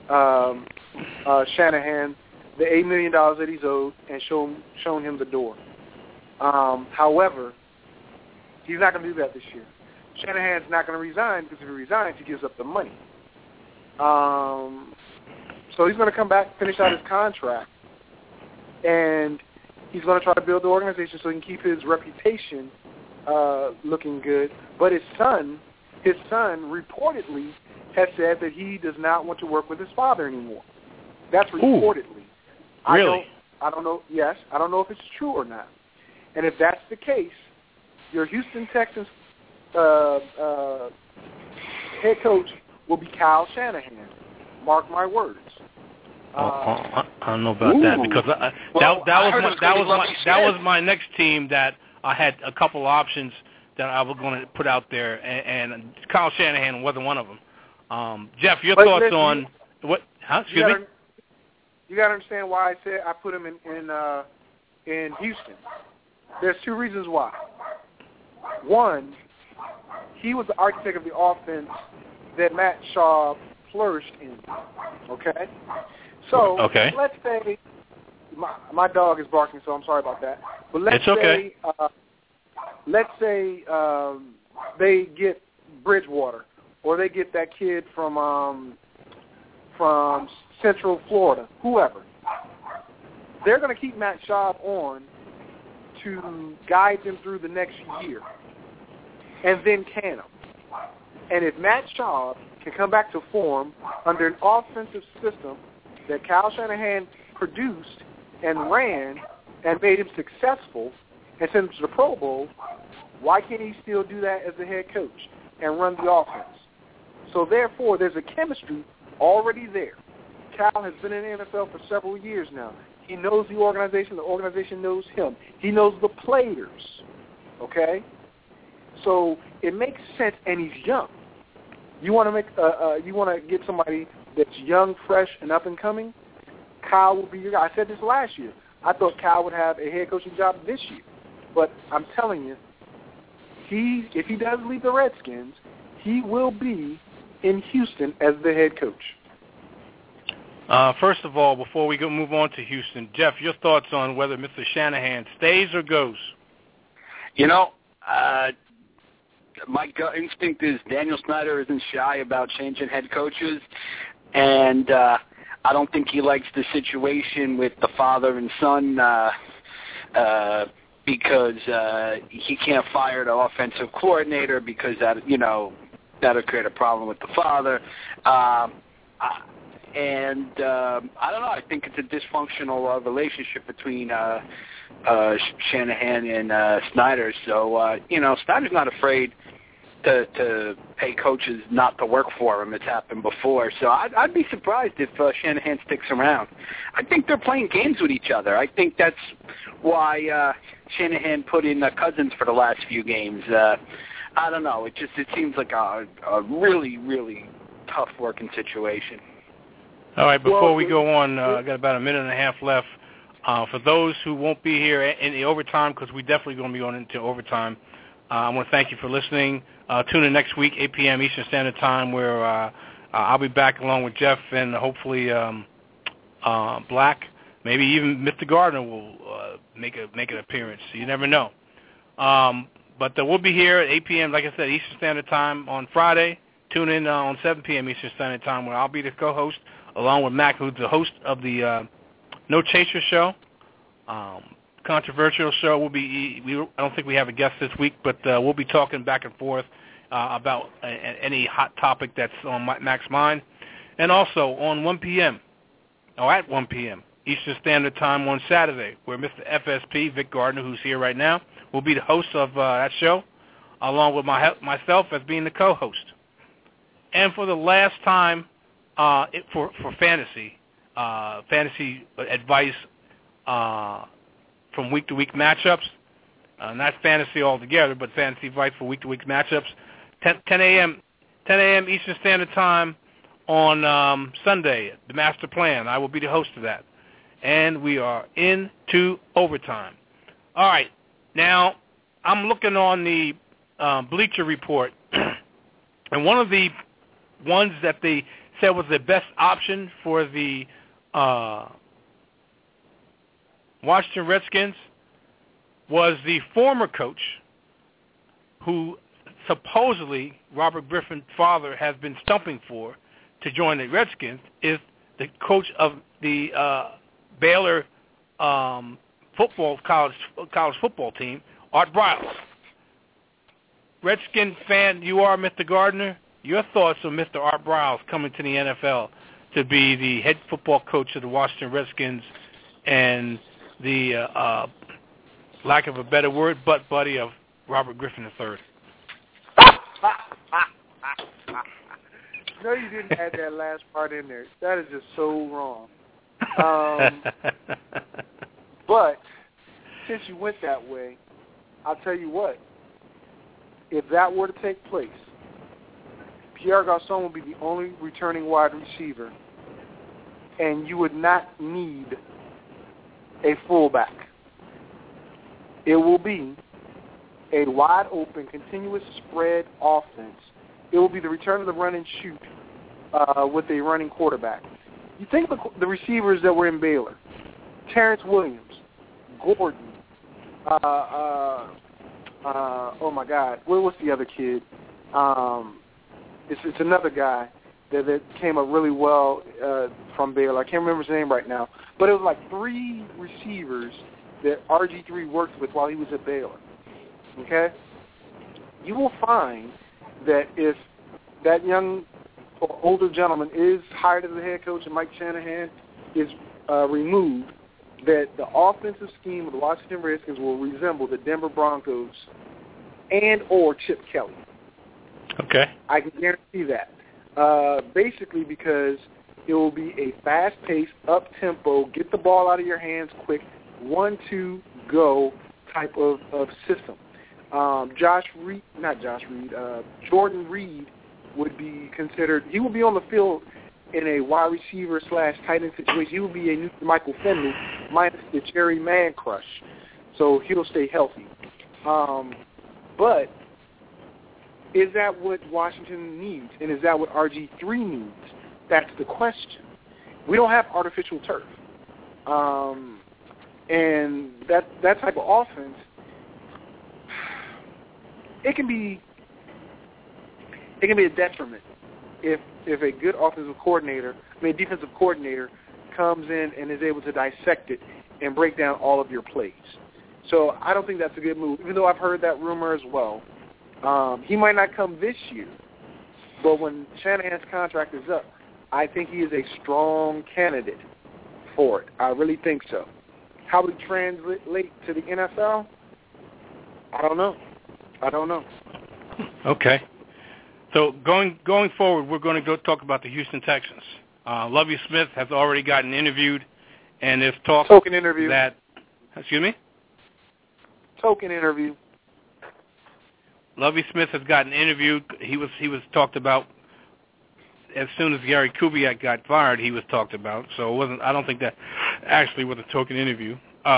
Shanahan the $8 million that he's owed and shown him the door. However, he's not going to do that this year. Shanahan's not going to resign because if he resigns, he gives up the money. So he's going to come back, finish out his contract, and he's going to try to build the organization so he can keep his reputation looking good. But his son reportedly has said that he does not want to work with his father anymore. That's reportedly. Ooh, really? I don't know. Yes, I don't know if it's true or not. And if that's the case, your Houston Texans head coach will be Kyle Shanahan. Mark my words. I don't know about that because that was my next team that I had a couple options that I was going to put out there, and Kyle Shanahan wasn't one of them. Jeff, your thoughts on what? Huh? Excuse me. You got to understand why I said I put him in Houston. There's two reasons why. One, he was the architect of the offense that Matt Schaub flourished in. Okay? So, let's say, my dog is barking, so I'm sorry about that. But let's say they get Bridgewater, or they get that kid from Central Florida, whoever. They're going to keep Matt Schaub on to guide them through the next year, and then can them. And if Matt Schaub can come back to form under an offensive system that Kyle Shanahan produced and ran and made him successful and sent him to the Pro Bowl, why can't he still do that as the head coach and run the offense? So therefore, there's a chemistry already there. Kyle has been in the NFL for several years now. He knows the organization knows him. He knows the players, okay? So it makes sense, and he's young. You want to get somebody that's young, fresh, and up and coming? Kyle will be your guy. I said this last year. I thought Kyle would have a head coaching job this year, but I'm telling you, if he does leave the Redskins, he will be in Houston as the head coach. First of all, before we move on to Houston, Jeff, your thoughts on whether Mr. Shanahan stays or goes? My gut instinct is Daniel Snyder isn't shy about changing head coaches, and I don't think he likes the situation with the father and son because he can't fire the offensive coordinator because that'll create a problem with the father. And I don't know. I think it's a dysfunctional relationship between Shanahan and Snyder. So, Snyder's not afraid to pay coaches not to work for him. It's happened before. So I'd be surprised if Shanahan sticks around. I think they're playing games with each other. I think that's why Shanahan put in Cousins for the last few games. I don't know. It seems like a really, really tough working situation. All right, before we go on, I got about a minute and a half left. For those who won't be here in the overtime, because we're definitely going to be going into overtime, I want to thank you for listening. Tune in next week, 8 p.m. Eastern Standard Time, where I'll be back along with Jeff and hopefully Black. Maybe even Mr. Gardner will make an appearance. You never know. But we'll be here at 8 p.m., like I said, Eastern Standard Time on Friday. Tune in on 7 p.m. Eastern Standard Time, where I'll be the co-host, along with Mac, who's the host of the No Chaser show, controversial show. I don't think we have a guest this week, but we'll be talking back and forth about any hot topic that's on Mac's mind. And also on 1 p.m., or at 1 p.m. Eastern Standard Time on Saturday, where Mr. FSP, Vic Gardner, who's here right now, will be the host of that show, along with myself as being the co-host. And for the last time, for fantasy advice from week-to-week matchups, not fantasy altogether, but fantasy advice for week-to-week matchups. 10 a.m. Eastern Standard Time on Sunday, the Master Plan. I will be the host of that. And we are into overtime. All right. Now, I'm looking on the Bleacher Report, and one of the ones that they said was the best option for the Washington Redskins was the former coach who supposedly Robert Griffin's father has been stumping for to join the Redskins, is the coach of the Baylor college football team, Art Briles. Redskin fan you are, Mr. Gardner. Your thoughts on Mr. Art Briles coming to the NFL to be the head football coach of the Washington Redskins and the, lack of a better word, butt buddy of Robert Griffin III? No, you didn't add that last part in there. That is just so wrong. But since you went that way, I'll tell you what. If that were to take place, Pierre Garçon would be the only returning wide receiver, and you would not need a fullback. It will be a wide-open, continuous spread offense. It will be the return of the run and shoot with a running quarterback. You think of the receivers that were in Baylor: Terrence Williams, Gordon, oh my God, what's the other kid? It's another guy that came up really well from Baylor. I can't remember his name right now, but it was like 3 receivers that RG3 worked with while he was at Baylor. Okay, you will find that if that young or older gentleman is hired as the head coach and Mike Shanahan is removed, that the offensive scheme of the Washington Redskins will resemble the Denver Broncos and or Chip Kelly. Okay. I can guarantee that. Basically because it will be a fast-paced, up-tempo, get the ball out of your hands quick, 1-2, go type of system. Jordan Reed would be considered, he would be on the field in a wide receiver / tight end situation. He would be a new Michael Finley minus the Jerry Man crush. So he'll stay healthy. But is that what Washington needs? And is that what RG3 needs? That's the question. We don't have artificial turf. And that type of offense, it can be a detriment if a good defensive coordinator comes in and is able to dissect it and break down all of your plays. So I don't think that's a good move, even though I've heard that rumor as well. He might not come this year, but when Shanahan's contract is up, I think he is a strong candidate for it. I really think so. How would it translate to the NFL? I don't know. Okay. So going forward, we're going to go talk about the Houston Texans. Lovie Smith has already gotten interviewed, and there's talk token interview. Excuse me? Token interview. Lovie Smith has gotten interviewed. He was talked about as soon as Gary Kubiak got fired. He was talked about. So it wasn't. I don't think that actually was a token interview.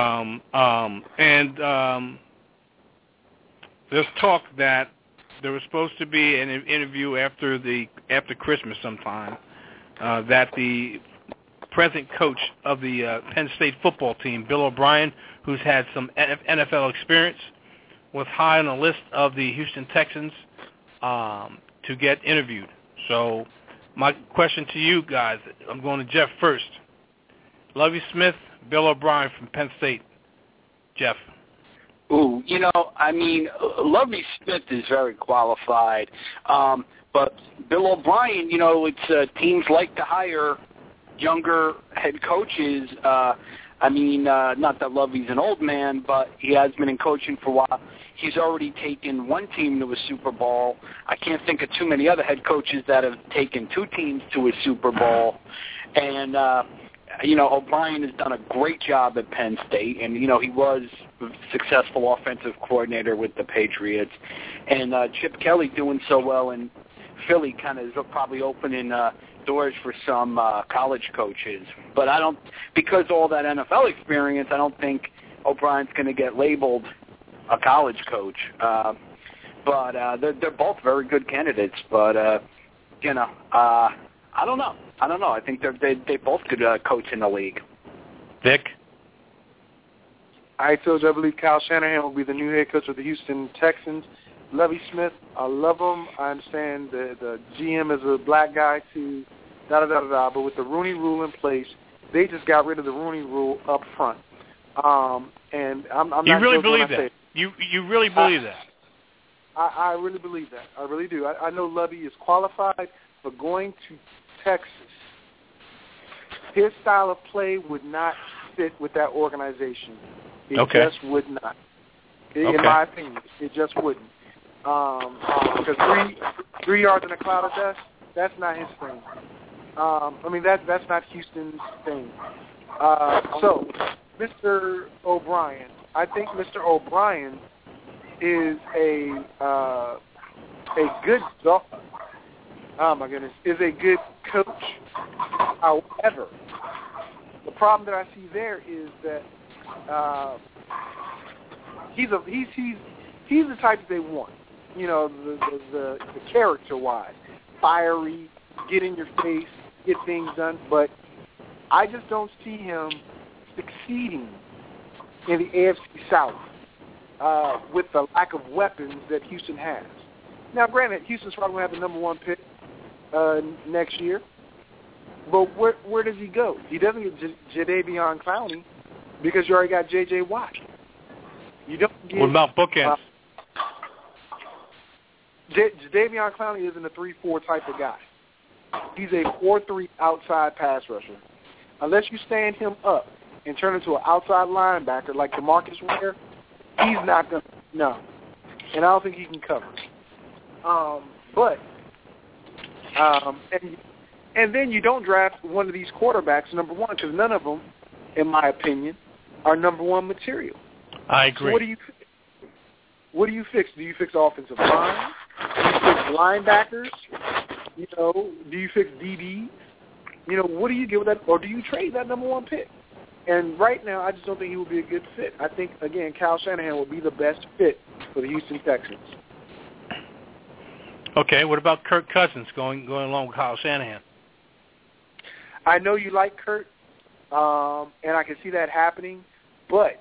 There's talk that there was supposed to be an interview after Christmas sometime. That the present coach of the Penn State football team, Bill O'Brien, who's had some NFL experience, was high on the list of the Houston Texans to get interviewed. So my question to you guys, I'm going to Jeff first. Lovie Smith, Bill O'Brien from Penn State. Jeff. Ooh, Lovie Smith is very qualified. But Bill O'Brien, it's teams like to hire younger head coaches. Not that Lovie's an old man, but he has been in coaching for a while. He's already taken one team to a Super Bowl. I can't think of too many other head coaches that have taken 2 teams to a Super Bowl. And O'Brien has done a great job at Penn State, and, he was a successful offensive coordinator with the Patriots. And Chip Kelly doing so well in Philly kind of is probably opening doors for some college coaches. But because of all that NFL experience, I don't think O'Brien's going to get labeled a college coach. But they're both very good candidates. But, I don't know. I think they both could coach in the league. Vic? I told you I believe Kyle Shanahan will be the new head coach of the Houston Texans. Lovie Smith, I love him. I understand the GM is a black guy too, da-da-da-da-da. But with the Rooney Rule in place, they just got rid of the Rooney Rule up front. And I'm not You really joking when believe I say that? You really believe that? I really believe that. I really do. I know Lovie is qualified, but going to Texas, his style of play would not fit with that organization. It just would not. In my opinion, it just wouldn't. Because 3 yards in a cloud of dust, that's not his thing. That's not Houston's thing. So, Mr. O'Brien, I think Mr. O'Brien is a good dog. Oh my goodness, is a good coach. However, the problem that I see there is that he's the type that they want. The character-wise, fiery, get in your face, get things done. But I just don't see him succeeding in the AFC South with the lack of weapons that Houston has. Now, granted, Houston's probably going to have the number 1 pick next year. But where does he go? He doesn't get Jadeveon Clowney because you already got J.J. Watt. You don't get, what about bookends? Jadeveon Clowney isn't a 3-4 type of guy. He's a 4-3 outside pass rusher. Unless you stand him up and turn into an outside linebacker like DeMarcus Ware, he's not going to. No. And I don't think he can cover. And then you don't draft one of these quarterbacks number 1 because none of them, in my opinion, are number 1 material. I agree. So what do you fix? Do you fix offensive line? Do you fix linebackers? Do you fix DBs? What do you get with that? Or do you trade that number 1 pick? And right now, I just don't think he would be a good fit. I think, again, Kyle Shanahan will be the best fit for the Houston Texans. Okay, what about Kirk Cousins going along with Kyle Shanahan? I know you like Kirk, and I can see that happening, but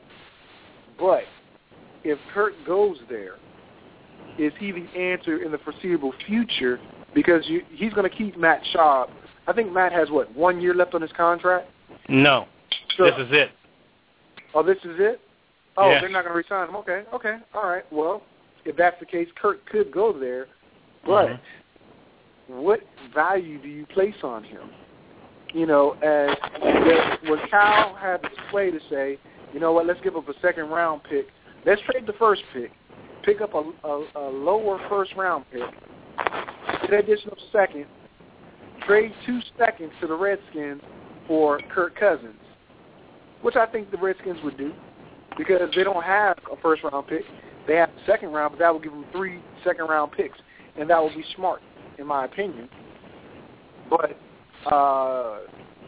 if Kirk goes there, is he the answer in the foreseeable future? Because he's going to keep Matt Schaub. I think Matt has, 1 year left on his contract? No. So, this is it. Oh, this is it? Oh, yes. They're not going to re-sign him. Okay, all right. Well, if that's the case, Kirk could go there, but what value do you place on him? As when Kyle had this play to say, let's give up a second-round pick. Let's trade the first pick up a lower first-round pick, get an additional second, trade 2 seconds to the Redskins for Kirk Cousins, which I think the Redskins would do because they don't have a first-round pick. They have a second round, but that will give them 3 second-round picks, and that will be smart, in my opinion. But I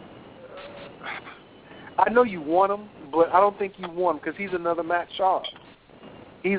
know you want him, but I don't think you want him because he's another Matt Schaub. And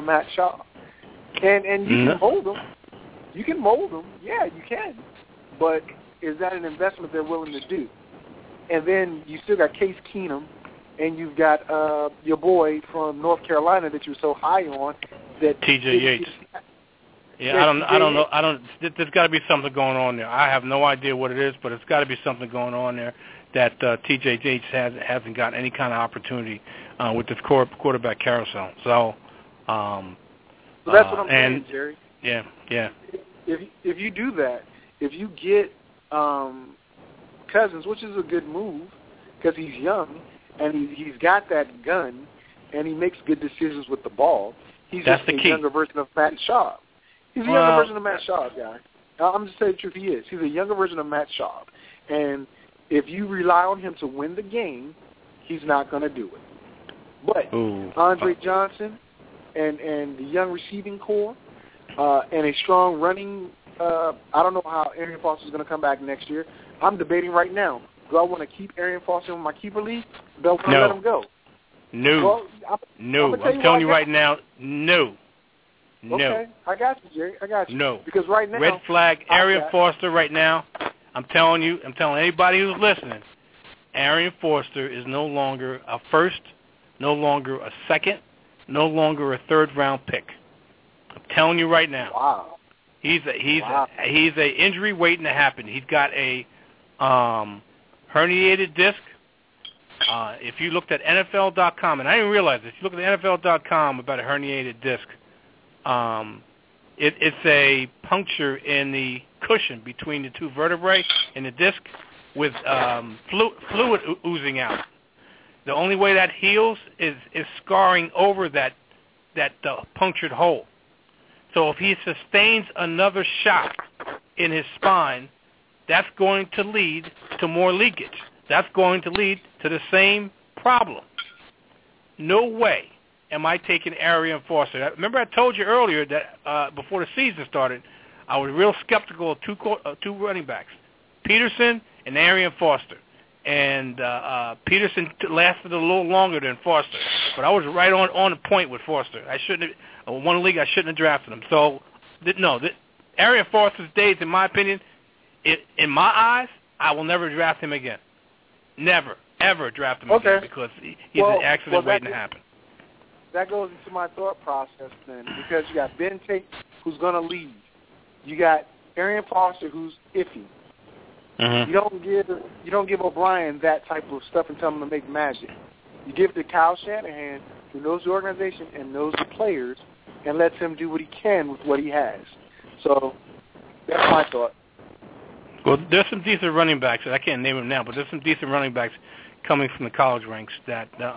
you can mold him. You can mold him. Yeah, you can. But is that an investment they're willing to do? And then you still got Case Keenum, and you've got your boy from North Carolina that you were so high on. That T.J. Yates. Yeah, I don't know. There's got to be something going on there. I have no idea what it is, but it's got to be something going on there that T.J. Yates hasn't got any kind of opportunity with this quarterback carousel. So that's what I'm saying, Jerry. Yeah. If you do that, if you get Cousins, which is a good move because he's young and he's got that gun and he makes good decisions with the ball. He's That's just the a key. younger version of Matt Schaub. He's a younger version of Matt Schaub, guy. I'm just saying the truth. He is. He's a younger version of Matt Schaub, and if you rely on him to win the game, he's not going to do it. But Andre Johnson and the young receiving core and a strong running, I don't know how Arian Foster is going to come back next year. I'm debating right now. Do I want to keep Arian Foster in my keeper league? Do I want to let him go? No. Well, I'm telling you right now, no. Okay, I got you, Jerry. I got you. No. Because right now, red flag Arian Foster right now. I'm telling anybody who's listening, Arian Foster is no longer a first, no longer a second, no longer a third-round pick. I'm telling you right now. Wow. He's a injury waiting to happen. He's got a herniated disc. If you looked at NFL.com, and I didn't realize this, you look at NFL.com about a herniated disc. It's a puncture in the cushion between the two vertebrae and the disc with fluid oozing out. The only way that heals is scarring over that punctured hole. So if he sustains another shock in his spine, that's going to lead to more leakage. That's going to lead to the same problem. No way am I taking Arian Foster. Remember I told you earlier that before the season started, I was real skeptical of two running backs, Peterson and Arian Foster. And Peterson lasted a little longer than Foster, but I was right on the point with Foster. I shouldn't have, one league I shouldn't have drafted him. So, Arian Foster's days, in my opinion, in my eyes, I will never draft him again. Never, ever draft him again because he's an accident waiting to happen. That goes into my thought process then, because you got Ben Tate, who's going to leave. You got Arian Foster, who's iffy. Mm-hmm. You don't give O'Brien that type of stuff and tell him to make magic. You give it to Kyle Shanahan, who knows the organization and knows the players, and lets him do what he can with what he has. So that's my thought. Well, there's some decent running backs. I can't name them now, but there's some decent running backs coming from the college ranks that they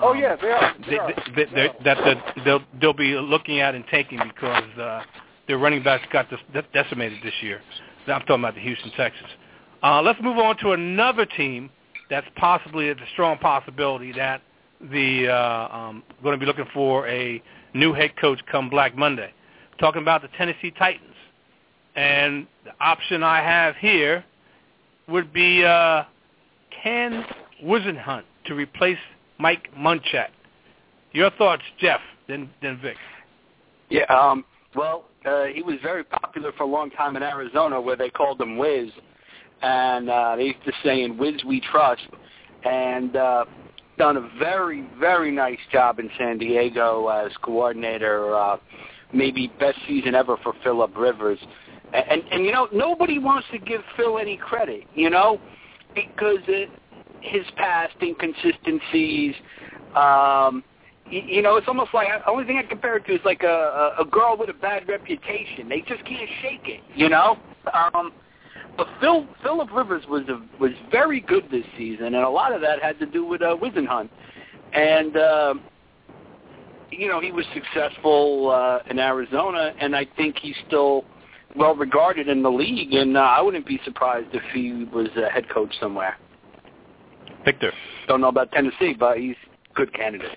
are. They'll be looking at and taking because their running backs got decimated this year. I'm talking about the Houston Texans. Let's move on to another team that's possibly a strong possibility that going to be looking for a new head coach come Black Monday. Talking about the Tennessee Titans. And the option I have here would be Ken Whisenhunt to replace Mike Munchak. Your thoughts, Jeff, then Vic. Yeah, he was very popular for a long time in Arizona where they called him Wiz. And they used to say, in Wiz we trust. And done a very, very nice job in San Diego as coordinator. Maybe best season ever for Phillip Rivers. And nobody wants to give Phil any credit, because his past inconsistencies, it's almost like, the only thing I compare it to is like a girl with a bad reputation. They just can't shake it, But Phillip Rivers was very good this season, and a lot of that had to do with Whisenhunt. And, he was successful in Arizona, and I think he's still well-regarded in the league, and I wouldn't be surprised if he was a head coach somewhere. Victor. Don't know about Tennessee, but he's a good candidate.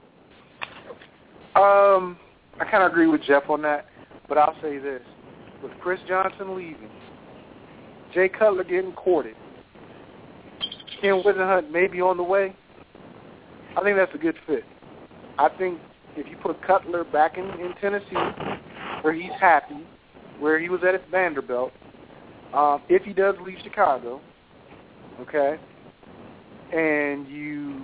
I kind of agree with Jeff on that, but I'll say this. With Chris Johnson leaving, Jay Cutler getting courted, Ken Whisenhunt may be on the way, I think that's a good fit. I think if you put Cutler back in Tennessee, where he's happy, where he was at Vanderbilt, if he does leave Chicago, okay, and you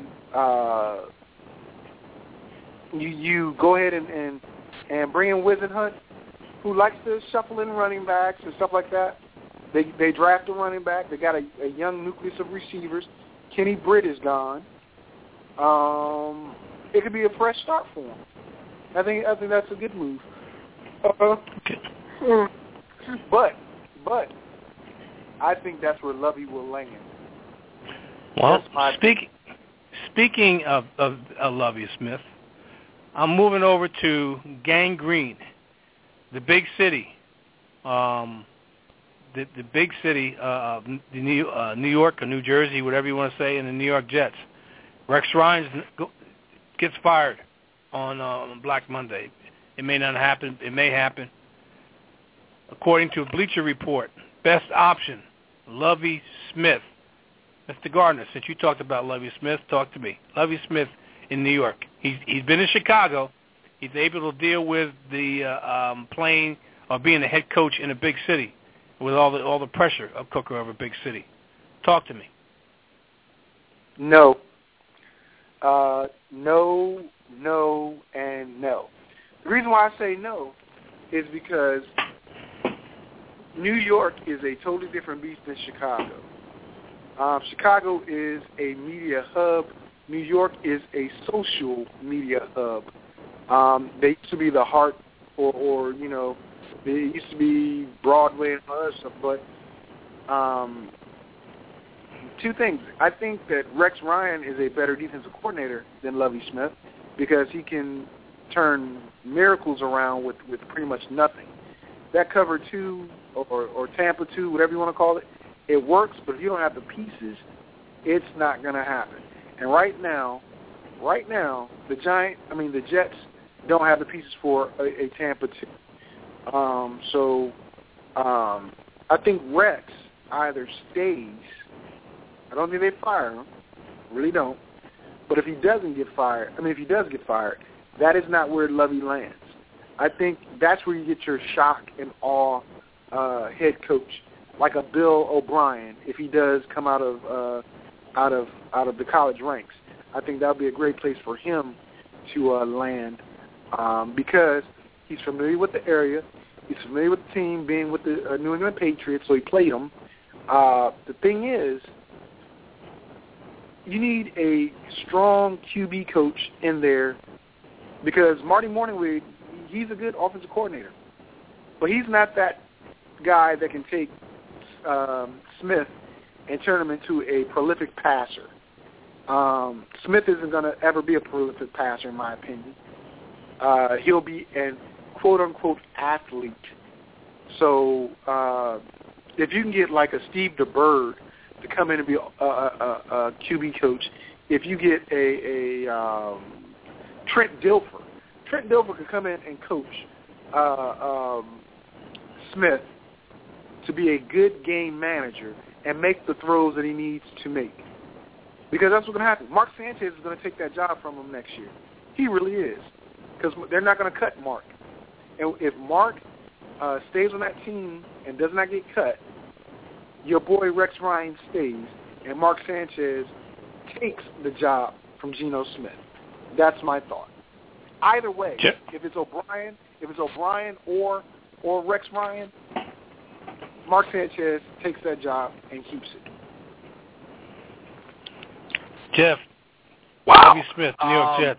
go ahead and bring in Whisenhunt, who likes to shuffle in running backs and stuff like that. They draft a running back. They got a young nucleus of receivers. Kenny Britt is gone. It could be a fresh start for him. I think that's a good move. But I think that's where Lovey will land. Well, speaking of Lovey Smith, I'm moving over to Gang Green, the big city. the big city of New York or New Jersey, whatever you want to say, and the New York Jets. Rex Ryan gets fired on Black Monday. It may not happen. It may happen. According to a Bleacher Report, best option, Lovie Smith. Mr. Gardner, since you talked about Lovie Smith, talk to me. Lovie Smith in New York. He's been in Chicago. He's able to deal with the playing or being a head coach in a big city with all the pressure of cooking over a big city. Talk to me. No. No, and no. The reason why I say no is because New York is a totally different beast than Chicago. Chicago is a media hub. New York is a social media hub. They used to be the heart, or you know, they used to be Broadway and all that stuff. But two things. I think that Rex Ryan is a better defensive coordinator than Lovie Smith because he can turn miracles around with pretty much nothing. That cover 2 or Tampa 2, whatever you want to call it, it works, but if you don't have the pieces, it's not going to happen. And right now, the Jets don't have the pieces for a Tampa 2. I think Rex either stays. I don't think they fire him. Really don't. But if he does get fired, that is not where Lovie lands. I think that's where you get your shock and awe head coach, like a Bill O'Brien, if he does come out of the college ranks. I think that would be a great place for him to land because he's familiar with the area. He's familiar with the team, being with the New England Patriots, so he played them. The thing is, you need a strong QB coach in there because Marty Mornhinweg, he's a good offensive coordinator, but he's not that guy that can take Smith and turn him into a prolific passer. Smith isn't going to ever be a prolific passer, in my opinion. He'll be an quote-unquote athlete. So if you can get like a Steve DeBerg to come in and be a QB coach, if you get a Trent Dilfer could come in and coach Smith to be a good game manager and make the throws that he needs to make. Because that's what's going to happen. Mark Sanchez is going to take that job from him next year. He really is. Because they're not going to cut Mark. And if Mark stays on that team and does not get cut, your boy Rex Ryan stays, and Mark Sanchez takes the job from Geno Smith. That's my thought. Either way, if it's O'Brien or Rex Ryan, Mark Sanchez takes that job and keeps it. Jeff. Wow. Lovie Smith, New York Jets.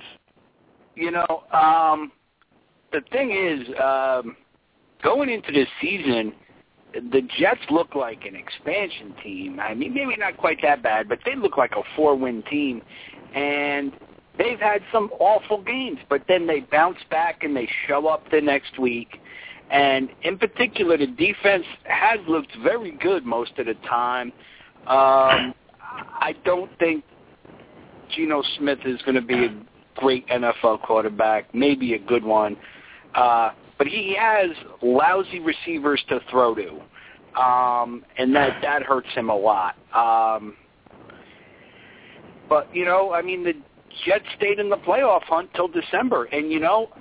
The thing is, going into this season, the Jets look like an expansion team. I mean, maybe not quite that bad, but they look like a 4-win team. And they've had some awful games, but then they bounce back and they show up the next week. And in particular, the defense has looked very good most of the time. I don't think Geno Smith is going to be a great NFL quarterback, maybe a good one. But he has lousy receivers to throw to, and that hurts him a lot. But, the Jets stayed in the playoff hunt till December, and,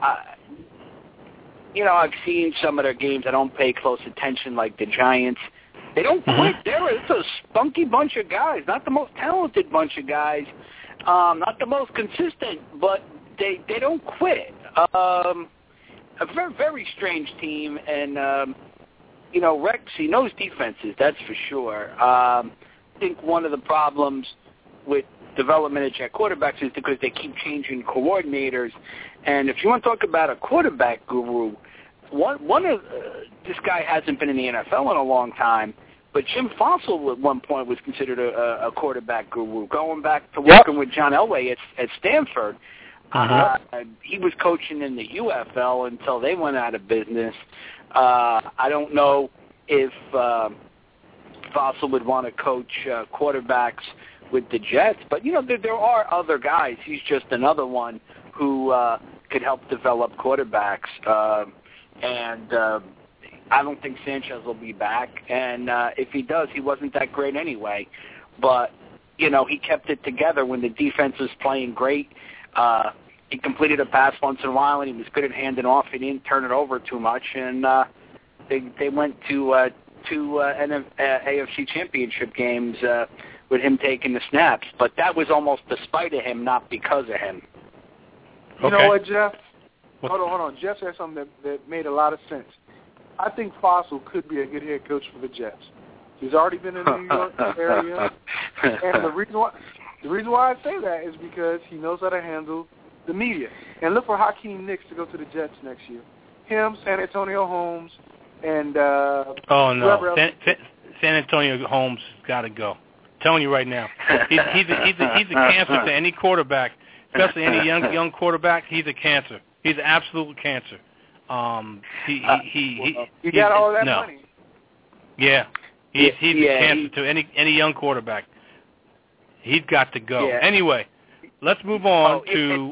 I've seen some of their games. I don't pay close attention like the Giants. They don't quit. It's a spunky bunch of guys, not the most talented bunch of guys, not the most consistent, but they don't quit. A very, very strange team, and, Rex, he knows defenses, that's for sure. I think one of the problems with development at quarterbacks is because they keep changing coordinators. And if you want to talk about a quarterback guru, this guy hasn't been in the NFL in a long time, but Jim Fossil at one point was considered a quarterback guru, going back to working with John Elway at Stanford. He was coaching in the UFL until they went out of business. I don't know if Fossil would want to coach quarterbacks with the Jets, but there are other guys. He's just another one who could help develop quarterbacks, and I don't think Sanchez will be back. And if he does, he wasn't that great anyway. But he kept it together when the defense was playing great. He completed a pass once in a while, and he was good at handing off. He didn't turn it over too much, and they went to two AFC championship games with him taking the snaps. But that was almost despite of him, not because of him. You know what, Jeff? Hold on. Jeff said something that made a lot of sense. I think Fossil could be a good head coach for the Jets. He's already been in the New York area, and the reason why I say that is because he knows how to handle the media. And look for Hakeem Nicks to go to the Jets next year. Him, San Antonio Holmes, and San Antonio Holmes got to go. I'm telling you right now, he's a cancer to any quarterback, especially any young quarterback. He's a cancer. He's an absolute cancer. He got all that money. Yeah, he's a cancer to any young quarterback. He's got to go. Yeah. Anyway, let's move on to.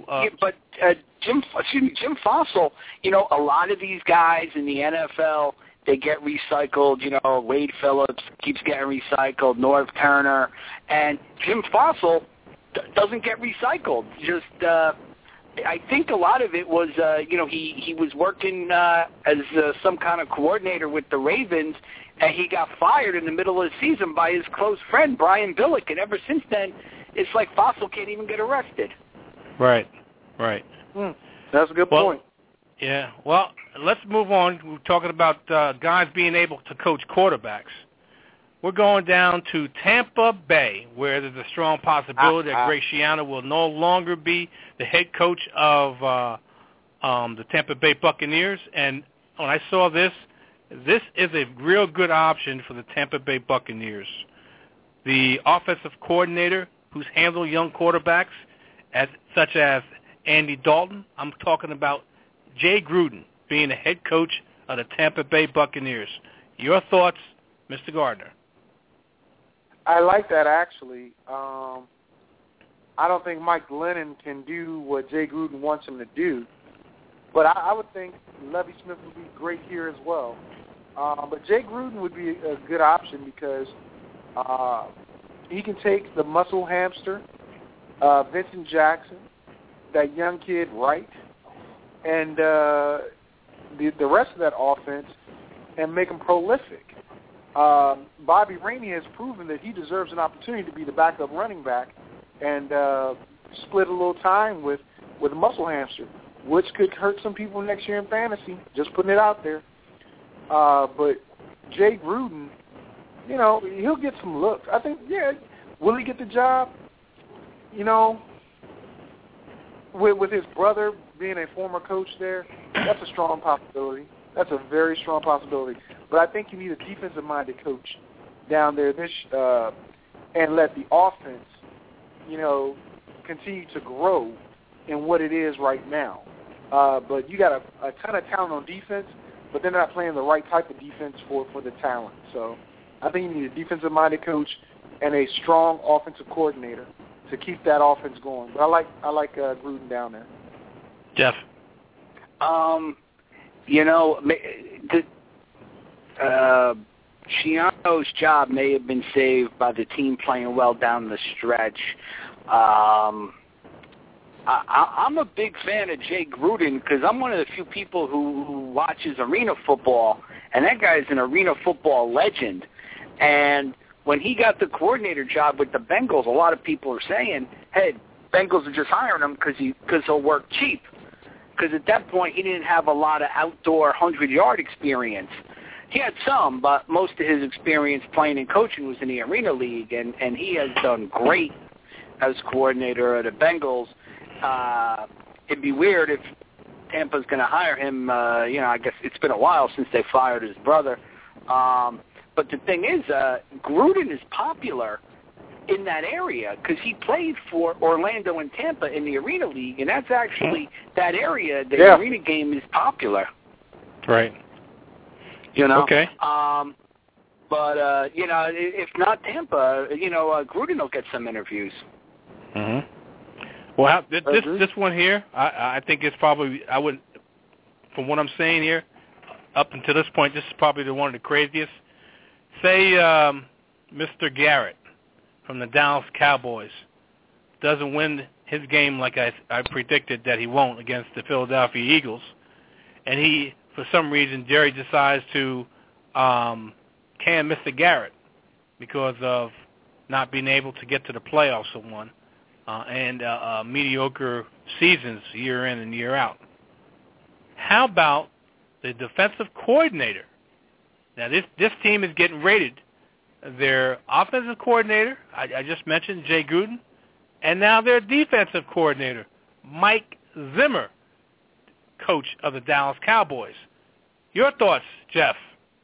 Jim Fossil. A lot of these guys in the NFL, they get recycled. Wade Phillips keeps getting recycled. Norv Turner, and Jim Fossil doesn't get recycled. Just. I think a lot of it was, he was working as some kind of coordinator with the Ravens, and he got fired in the middle of the season by his close friend, Brian Billick. And ever since then, it's like Fossil can't even get arrested. Right. That's a good point. Yeah. Well, let's move on. We're talking about guys being able to coach quarterbacks. We're going down to Tampa Bay, where there's a strong possibility that Greg Schiano will no longer be the head coach of the Tampa Bay Buccaneers. And when I saw this is a real good option for the Tampa Bay Buccaneers. The offensive coordinator who's handled young quarterbacks, such as Andy Dalton, I'm talking about Jay Gruden being the head coach of the Tampa Bay Buccaneers. Your thoughts, Mr. Gardner? I like that, actually. I don't think Mike Glennon can do what Jay Gruden wants him to do, but I would think Lovie Smith would be great here as well. But Jay Gruden would be a good option because he can take the muscle hamster, Vincent Jackson, that young kid Wright, and the rest of that offense and make them prolific. Bobby Rainey has proven that he deserves an opportunity to be the backup running back and split a little time with a muscle hamster, which could hurt some people next year in fantasy, just putting it out there. But Jay Gruden, he'll get some looks. I think, will he get the job? With his brother being a former coach there, that's a strong possibility. That's a very strong possibility. But I think you need a defensive-minded coach down there and let the offense, continue to grow in what it is right now. But you got a ton of talent on defense, but they're not playing the right type of defense for the talent. So I think you need a defensive-minded coach and a strong offensive coordinator to keep that offense going. But I like Gruden down there. Jeff? Schiano's job may have been saved by the team playing well down the stretch. I'm a big fan of Jay Gruden because I'm one of the few people who watches arena football, and that guy's an arena football legend. And when he got the coordinator job with the Bengals, a lot of people are saying, hey, Bengals are just hiring him because he'll work cheap. Because at that point, he didn't have a lot of outdoor 100-yard experience. He had some, but most of his experience playing and coaching was in the Arena League, and he has done great as coordinator of the Bengals. It'd be weird if Tampa's going to hire him. I guess it's been a while since they fired his brother. But the thing is, Gruden is popular in that area because he played for Orlando and Tampa in the Arena League, and that's actually that area. The arena game is popular. Right. Okay. But, if not Tampa, Gruden will get some interviews. Mm-hmm. Well, this one here, I think it's probably, from what I'm saying here, up until this point, this is probably one of the craziest. Say Mr. Garrett from the Dallas Cowboys doesn't win his game like I predicted that he won't against the Philadelphia Eagles, and he, for some reason, Jerry decides to can Mr. Garrett because of not being able to get to the playoffs for one, and mediocre seasons year in and year out. How about the defensive coordinator? Now, this team is getting rated. Their offensive coordinator, I just mentioned, Jay Gruden, and now their defensive coordinator, Mike Zimmer, coach of the Dallas Cowboys. Your thoughts, Jeff?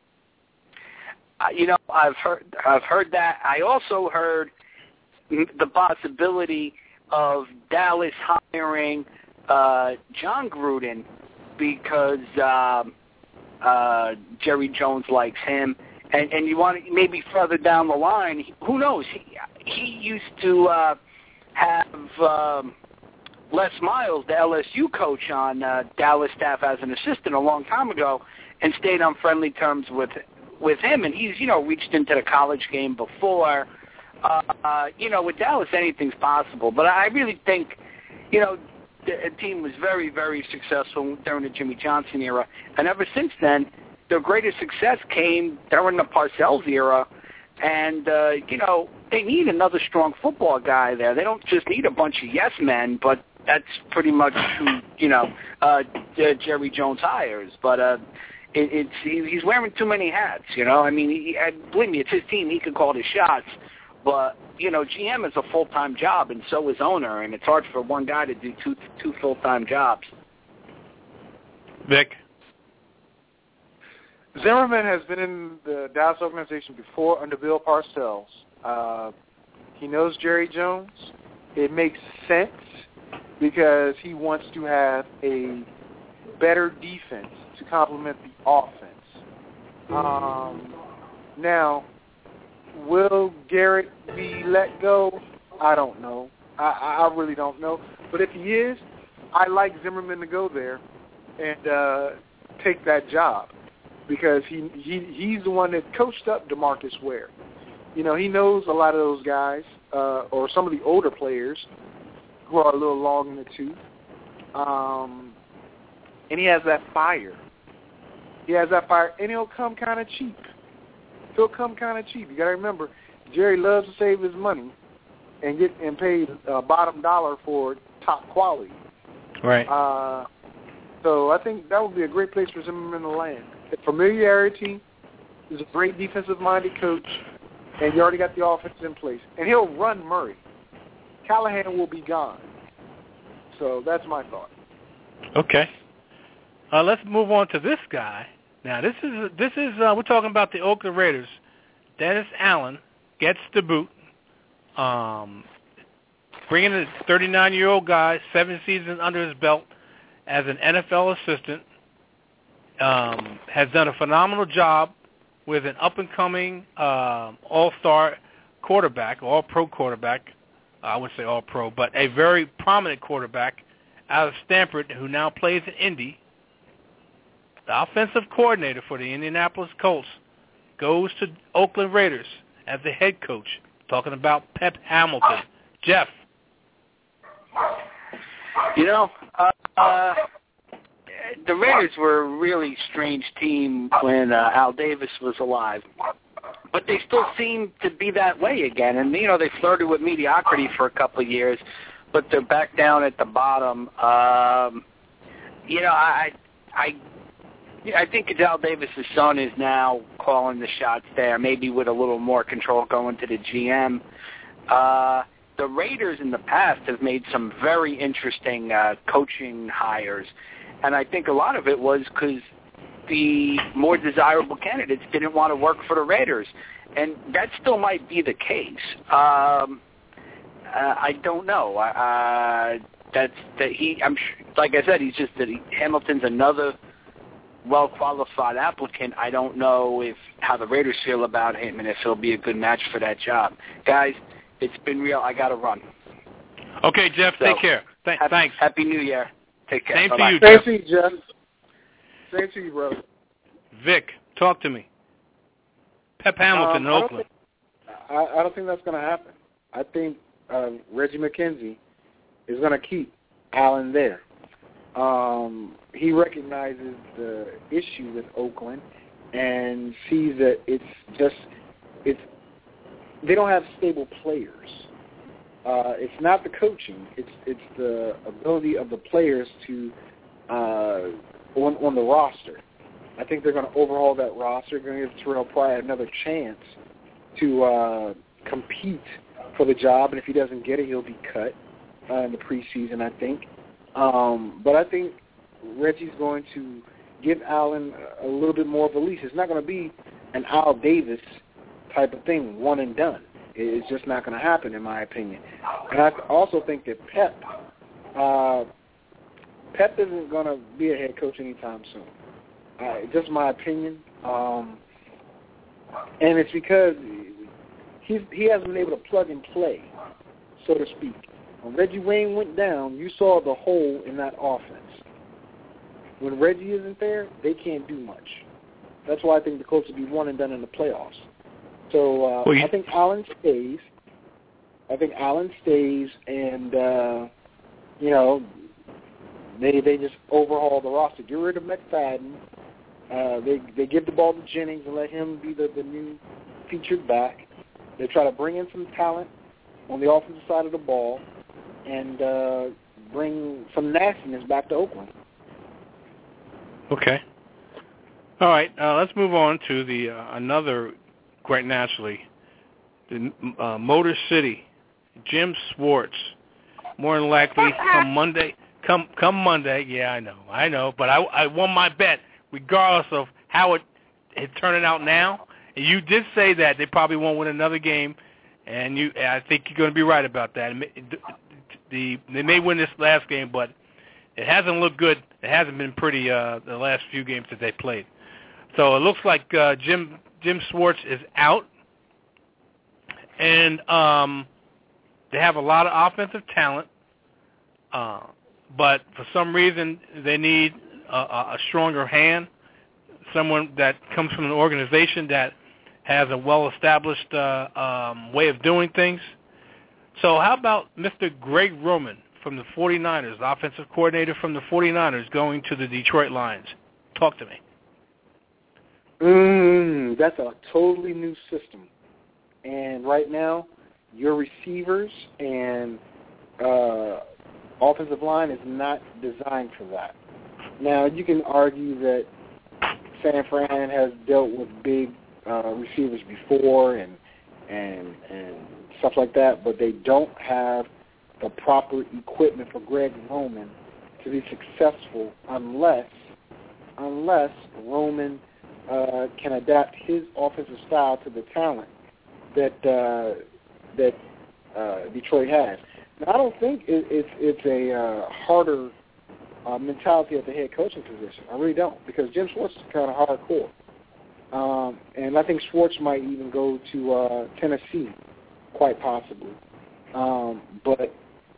I've heard that. I also heard the possibility of Dallas hiring John Gruden because Jerry Jones likes him, and you want to maybe further down the line. Who knows? He used to have Les Miles, the LSU coach, on Dallas staff as an assistant a long time ago, and stayed on friendly terms with him. And he's reached into the college game before. With Dallas, anything's possible. But I really think, the team was very, very successful during the Jimmy Johnson era. And ever since then, their greatest success came during the Parcells era. And, they need another strong football guy there. They don't just need a bunch of yes men, but that's pretty much who, Jerry Jones hires. But he's wearing too many hats, believe me, it's his team. He can call the shots. But, GM is a full-time job, and so is owner, and it's hard for one guy to do two full-time jobs. Vic? Zimmerman has been in the Dallas organization before under Bill Parcells. He knows Jerry Jones. It makes sense because he wants to have a better defense to complement the offense. Now, will Garrett be let go? I don't know. I really don't know. But if he is, I like Zimmerman to go there and take that job because he's the one that coached up DeMarcus Ware. He knows a lot of those guys or some of the older players who are a little long in the tooth. And he has that fire. And he'll come kind of cheap. You got to remember, Jerry loves to save his money and get paid bottom dollar for top quality. Right. So I think that would be a great place for Zimmerman to land. The familiarity is a great defensive-minded coach, and you already got the offense in place. And he'll run Murray. Callahan will be gone. So that's my thought. Okay. Let's move on to this guy. Now, this is we're talking about the Oakland Raiders. Dennis Allen gets the boot, bringing a 39-year-old guy, 7 seasons under his belt as an NFL assistant, has done a phenomenal job with an up-and-coming all-star quarterback, all-pro quarterback. I wouldn't say all-pro, but a very prominent quarterback out of Stanford who now plays in Indy. The offensive coordinator for the Indianapolis Colts goes to Oakland Raiders as the head coach. Talking about Pep Hamilton. Jeff. The Raiders were a really strange team when Al Davis was alive. But they still seem to be that way again. And, they flirted with mediocrity for a couple of years, but they're back down at the bottom. I think Al Davis' son is now calling the shots there, maybe with a little more control going to the GM. The Raiders in the past have made some very interesting coaching hires, and I think a lot of it was because the more desirable candidates didn't want to work for the Raiders, and that still might be the case. I don't know. Like I said, he's just Hamilton's another well-qualified applicant. I don't know how the Raiders feel about him and if he'll be a good match for that job. Guys, it's been real. I got to run. Okay, Jeff, take care. Thanks. Happy New Year. Take care. Same Bye-bye. to you, Jeff. Same to you, Jeff. Same to you, brother. Vic, talk to me. Pep Hamilton in Oakland. I don't think that's going to happen. I think Reggie McKenzie is going to keep Allen there. He recognizes the issue with Oakland and sees that they don't have stable players. It's not the coaching; it's the ability of the players to on the roster. I think they're going to overhaul that roster. They're going to give Terrell Pryor another chance to compete for the job, and if he doesn't get it, he'll be cut in the preseason, I think. But I think Reggie's going to give Allen a little bit more of a leash. It's not going to be an Al Davis type of thing, one and done. It's just not going to happen, in my opinion. And I also think that Pep isn't going to be a head coach anytime soon. Just my opinion. And it's because he hasn't been able to plug and play, so to speak. When Reggie Wayne went down, you saw the hole in that offense. When Reggie isn't there, they can't do much. That's why I think the Colts will be one and done in the playoffs. So I think Allen stays. And they just overhaul the roster. Get rid of McFadden. They give the ball to Jennings and let him be the new featured back. They try to bring in some talent on the offensive side of the ball and bring some nastiness back to Oakland. Okay. All right. Let's move on to the another Great National League, the Motor City. Jim Schwartz, more than likely come Monday. Come Monday. Yeah, I know. But I won my bet, regardless of how it turning out now. And you did say that they probably won't win another game, and I think you're going to be right about that. They may win this last game, but it hasn't looked good. It hasn't been pretty the last few games that they played. So it looks like Jim Schwartz is out, and they have a lot of offensive talent, but for some reason they need a stronger hand, someone that comes from an organization that has a well-established way of doing things. So how about Mr. Greg Roman from the 49ers, the offensive coordinator from the 49ers, going to the Detroit Lions? Talk to me. That's a totally new system. And right now, your receivers and offensive line is not designed for that. Now, you can argue that San Fran has dealt with big receivers before and stuff like that, but they don't have the proper equipment for Greg Roman to be successful unless Roman can adapt his offensive style to the talent that Detroit has. Now, I don't think it's a harder mentality at the head coaching position. I really don't, because Jim Schwartz is kind of hardcore. And I think Schwartz might even go to Tennessee, quite possibly. But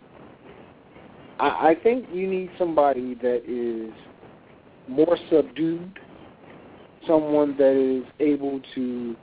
I think you need somebody that is more subdued, someone that is able to,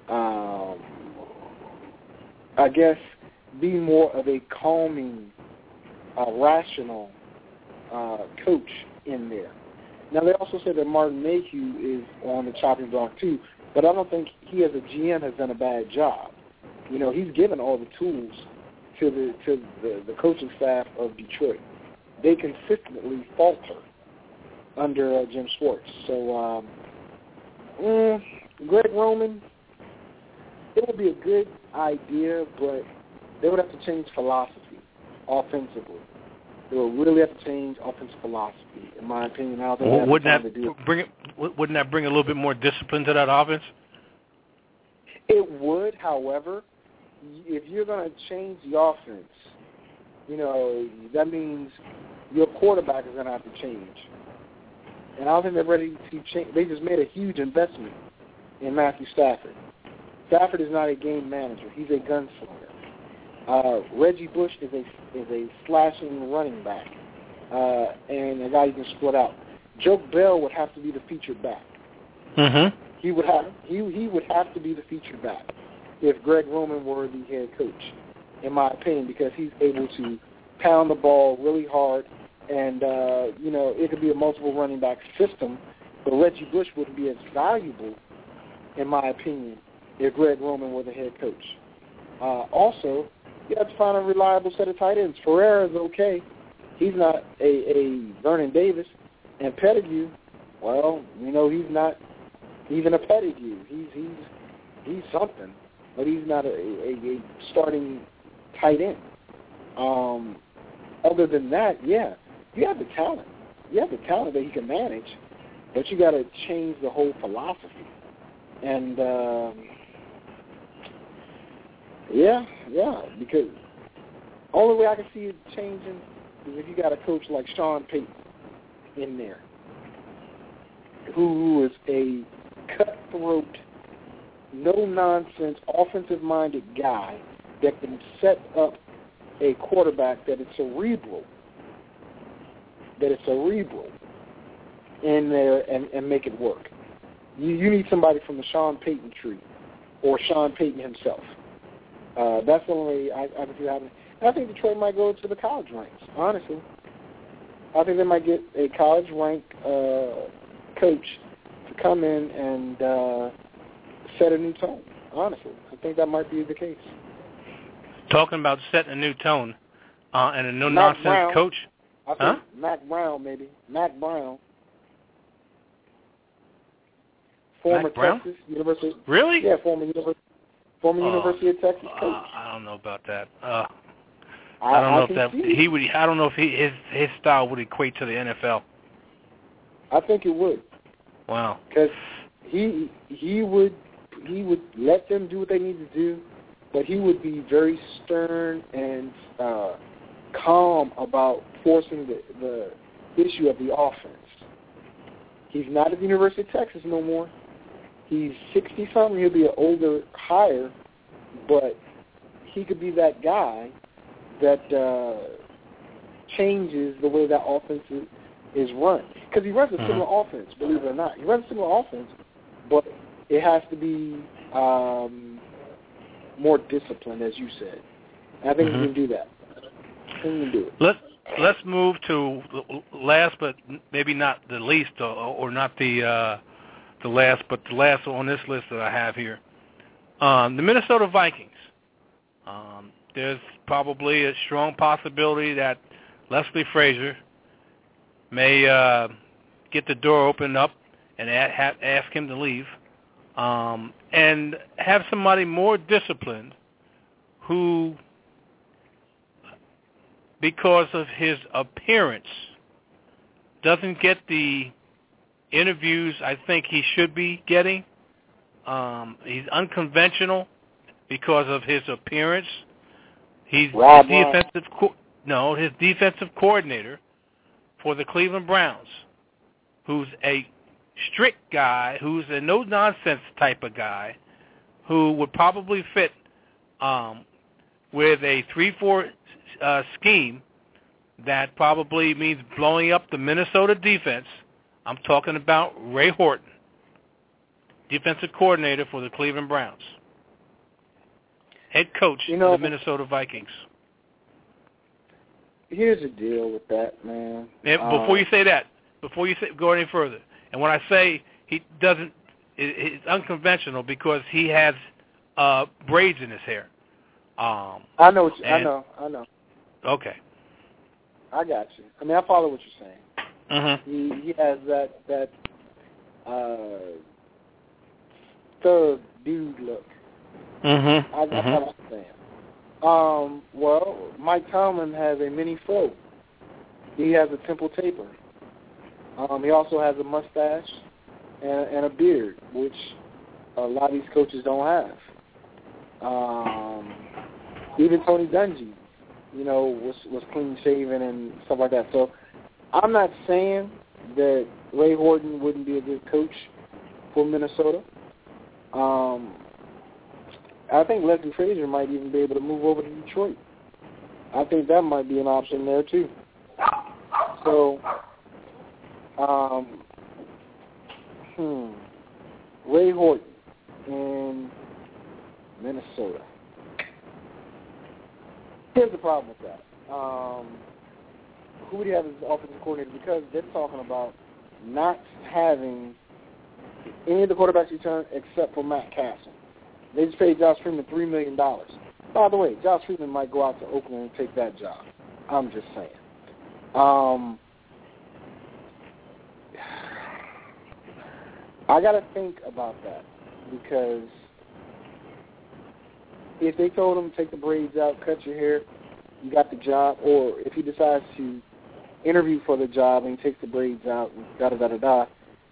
I guess, be more of a calming, rational coach in there. Now, they also said that Martin Mayhew is on the chopping block too, but I don't think he as a GM has done a bad job. He's given all the tools to the coaching staff of Detroit. They consistently falter under Jim Schwartz. So, Greg Roman, it would be a good idea, but they would have to change philosophy offensively. They would really have to change offensive philosophy, in my opinion. I don't think wouldn't that bring a little bit more discipline to that offense? It would, however, if you're going to change the offense, that means your quarterback is going to have to change. And I don't think they're ready to change. They just made a huge investment in Matthew Stafford. Stafford is not a game manager. He's a gunslinger. Reggie Bush is a slashing running back, and a guy you can split out. Joe Bell would have to be the featured back. Mm-hmm. He would have to be the featured back if Greg Roman were the head coach, in my opinion, because he's able to pound the ball really hard, and it could be a multiple running back system, but Reggie Bush wouldn't be as valuable, in my opinion, if Greg Roman were the head coach. Also, you have to find a reliable set of tight ends. Ferreira is okay. He's not a Vernon Davis. And Pettigrew, well, he's not even a Pettigrew. He's something, but he's not a starting tight end. Other than that, yeah, you have the talent. You have the talent that he can manage, but you got to change the whole philosophy. And because only way I can see it changing is if you got a coach like Sean Payton in there, who is a cutthroat, no-nonsense, offensive-minded guy that can set up a quarterback that is cerebral in there and make it work. You need somebody from the Sean Payton tree or Sean Payton himself. That's the only way I can see happening. I think Detroit might go to the college ranks, honestly. I think they might get a college-ranked coach to come in and set a new tone, honestly. I think that might be the case. Talking about setting a new tone and a no-nonsense coach? I think Mac Brown, maybe. Mac Brown. Former Texas University. Really? Yeah, former University of Texas coach. I don't know about that. I don't know if his style would equate to the NFL. I think it would. Wow. Because he would let them do what they need to do, but he would be very stern and calm about forcing the issue of the offense. He's not at the University of Texas no more. He's 60-something. He'll be an older hire, but he could be that guy that changes the way that offense is run. Because he runs a similar offense, believe it or not. He runs a similar offense, but it has to be more disciplined, as you said. And I think he can do that. I think he can do it. Let's move to last, but maybe not the least, or not the last, but the last on this list that I have here. The Minnesota Vikings. There's probably a strong possibility that Leslie Frazier may get the door opened up and ask him to leave, and have somebody more disciplined who, because of his appearance, doesn't get the interviews I think he should be getting. He's unconventional because of his appearance. He's his defensive coordinator for the Cleveland Browns, who's a strict guy, who's a no-nonsense type of guy, who would probably fit with a 3-4 scheme that probably means blowing up the Minnesota defense. I'm talking about Ray Horton, defensive coordinator for the Cleveland Browns, head coach of the Minnesota Vikings. Here's the deal with that, man. Before you go any further, and when I say he doesn't, it's unconventional because he has braids in his hair. I know. Okay. I got you. I mean, I follow what you're saying. Mm-hmm. He has that thug dude look. Mm-hmm. I understand. Well, Mike Tomlin has a mini fro. He has a temple taper. He also has a mustache and a beard, which a lot of these coaches don't have. Even Tony Dungy, was clean shaven and stuff like that. So I'm not saying that Ray Horton wouldn't be a good coach for Minnesota. I think Leslie Frazier might even be able to move over to Detroit. I think that might be an option there too. So, Ray Horton in Minnesota. Here's the problem with that. Who would you have as offensive coordinator? Because they're talking about not having any of the quarterbacks return except for Matt Castle. They just paid Josh Freeman $3 million. By the way, Josh Freeman might go out to Oakland and take that job. I'm just saying. I got to think about that because if they told him take the braids out, cut your hair, you got the job, or if he decides to interview for the job and he takes the braids out, da-da-da-da-da,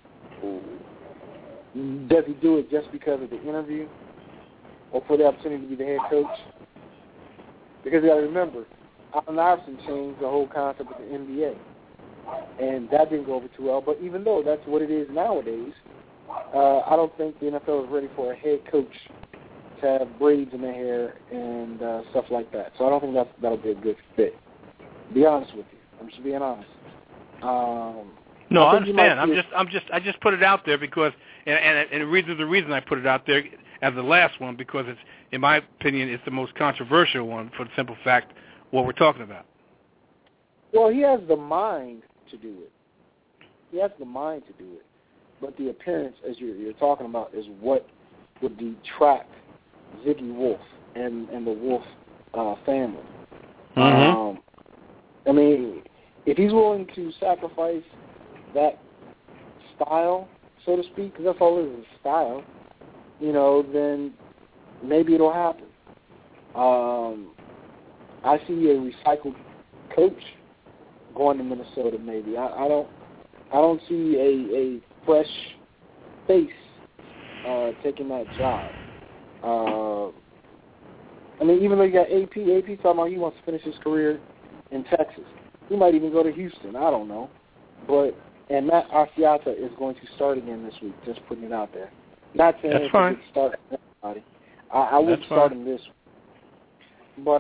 does he do it just because of the interview or for the opportunity to be the head coach? Because you got to remember, Allen Iverson changed the whole concept of the NBA, and that didn't go over too well. But even though that's what it is nowadays, I don't think the NFL is ready for a head coach to have braids in their hair and stuff like that. So I don't think that'll be a good fit. To be honest with you, I'm just being honest. No, I understand. I just put it out there because, and the reason I put it out there as the last one because it's, in my opinion, it's the most controversial one for the simple fact what we're talking about. Well, he has the mind to do it. He has the mind to do it, but the appearance, as you're talking about, is what would detract Ziggy Wolf and the Wolf family. Mm-hmm. I mean, if he's willing to sacrifice that style, so to speak, because that's all it is style, then maybe it'll happen. I see a recycled coach going to Minnesota. Maybe I don't see a fresh face taking that job. I mean, even though you got AP talking about he wants to finish his career in Texas. He might even go to Houston. I don't know. And Matt Asiata is going to start again this week. Just putting it out there. Not saying it's a good start for everybody. I would start him this week. But,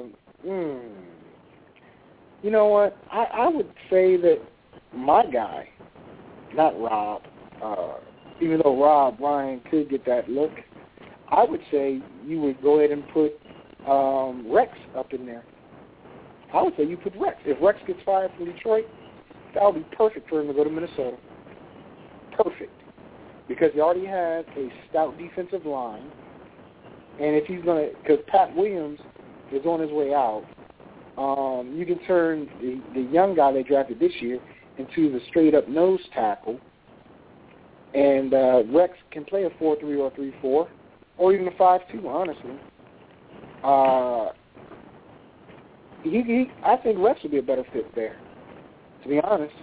you know what? I would say that my guy, not Rob, even though Ryan could get that look, I would say you would go ahead and put Rex up in there. I would say you put Rex. If Rex gets fired from Detroit, that would be perfect for him to go to Minnesota. Perfect. Because he already has a stout defensive line. And if he's going to, because Pat Williams is on his way out, you can turn the young guy they drafted this year into the straight-up nose tackle. And Rex can play a 4-3 or a 3-4, or even a 5-2, honestly. I think Rex would be a better fit there, to be honest.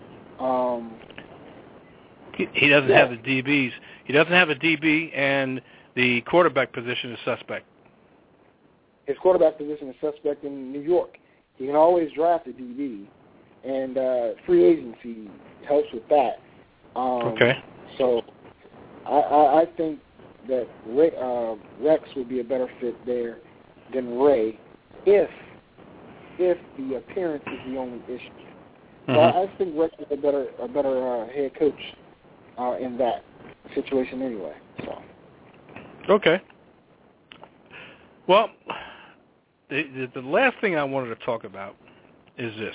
He doesn't have the DBs. He doesn't have a DB, and the quarterback position is suspect. His quarterback position is suspect in New York. He can always draft a DB, and free agency helps with that. Okay. So I think that Rex would be a better fit there than Ray if the appearance is the only issue. So I think Rex is a better head coach in that situation anyway. So. Okay. Well, the last thing I wanted to talk about is this.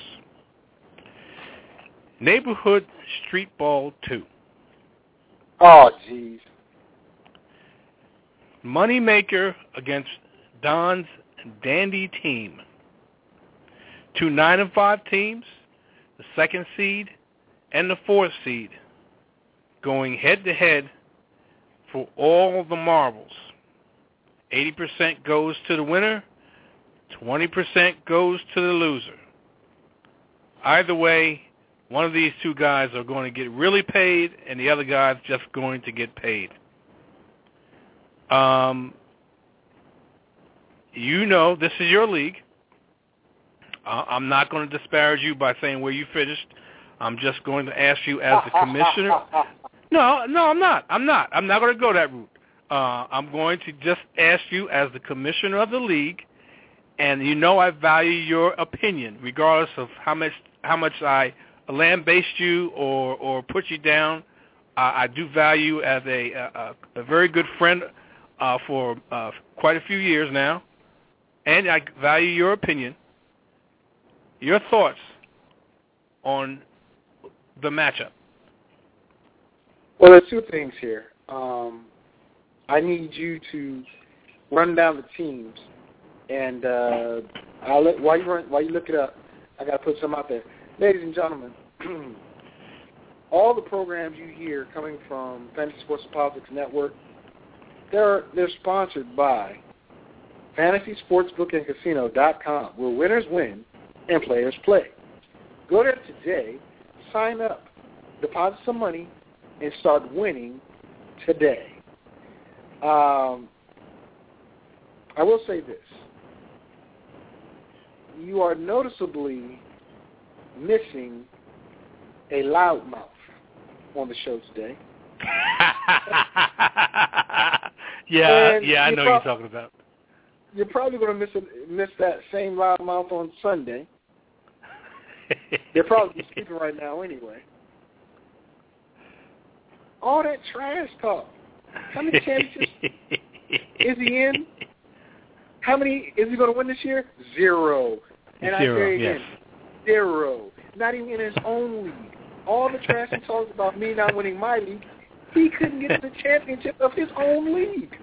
Neighborhood Street Ball 2. Oh, jeez. Moneymaker against Don's Dandy team. 2 9-5 teams, the 2nd seed and the 4th seed, going head-to-head for all the marbles. 80% goes to the winner, 20% goes to the loser. Either way, one of these two guys are going to get really paid, and the other guy's just going to get paid. This is your league. I'm not going to disparage you by saying where you finished. I'm just going to ask you as the commissioner. No, I'm not. I'm not going to go that route. I'm going to just ask you as the commissioner of the league, and I value your opinion, regardless of how much I lambaste you or put you down. I do value as a very good friend for quite a few years now, and I value your opinion, your thoughts on the matchup. Well, there's two things here. I need you to run down the teams, and while you look it up, I got to put some out there. Ladies and gentlemen, all the programs you hear coming from Fantasy Sports and Politics Network, they're sponsored by FantasySportsBookandCasino.com, where winners win and players play. Go there today, sign up, deposit some money, and start winning today. I will say this. You are noticeably missing a loudmouth on the show today. Yeah, I know you're talking about. You're probably going to miss that same loudmouth on Sunday. They're probably sleeping right now anyway. All that trash talk. How many championships is he in? How many is he going to win this year? 0. And I say again, 0. Not even in his own league. All the trash he talks about me not winning my league, he couldn't get to the championship of his own league.